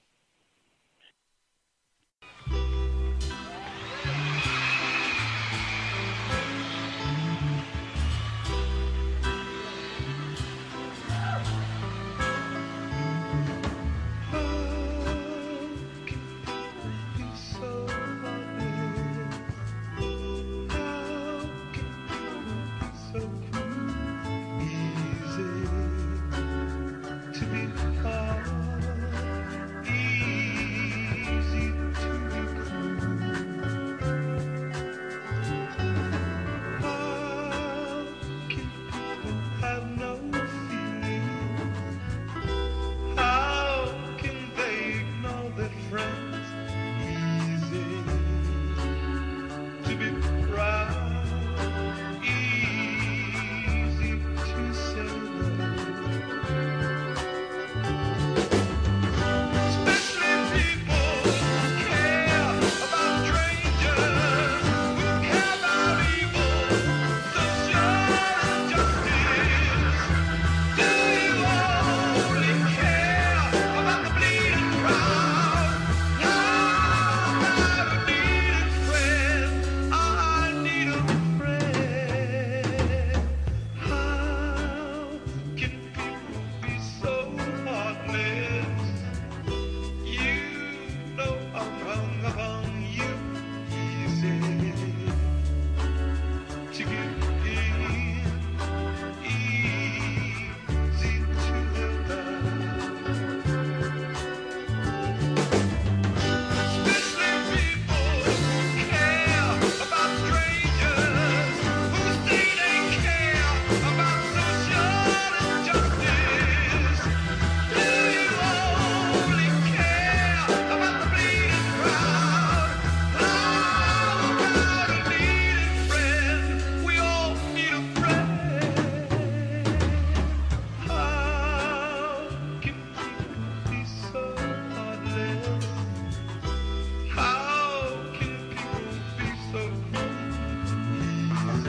Easy to be hard, easy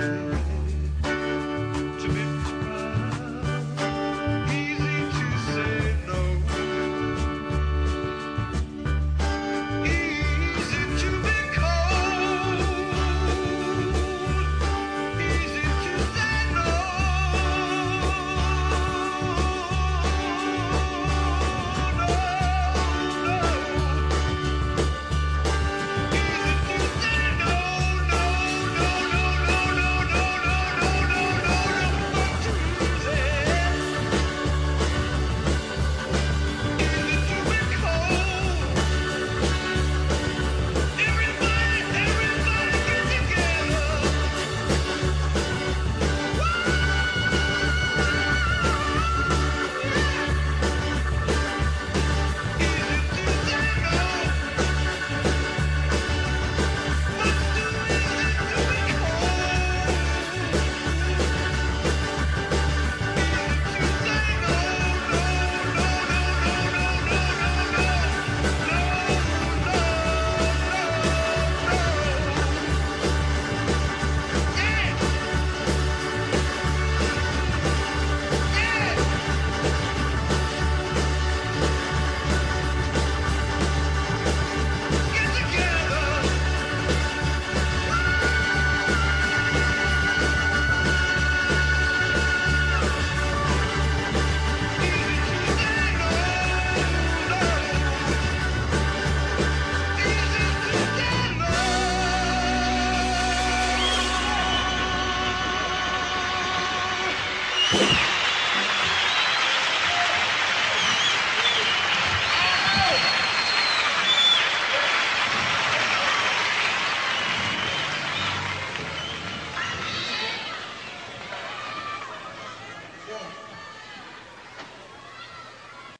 You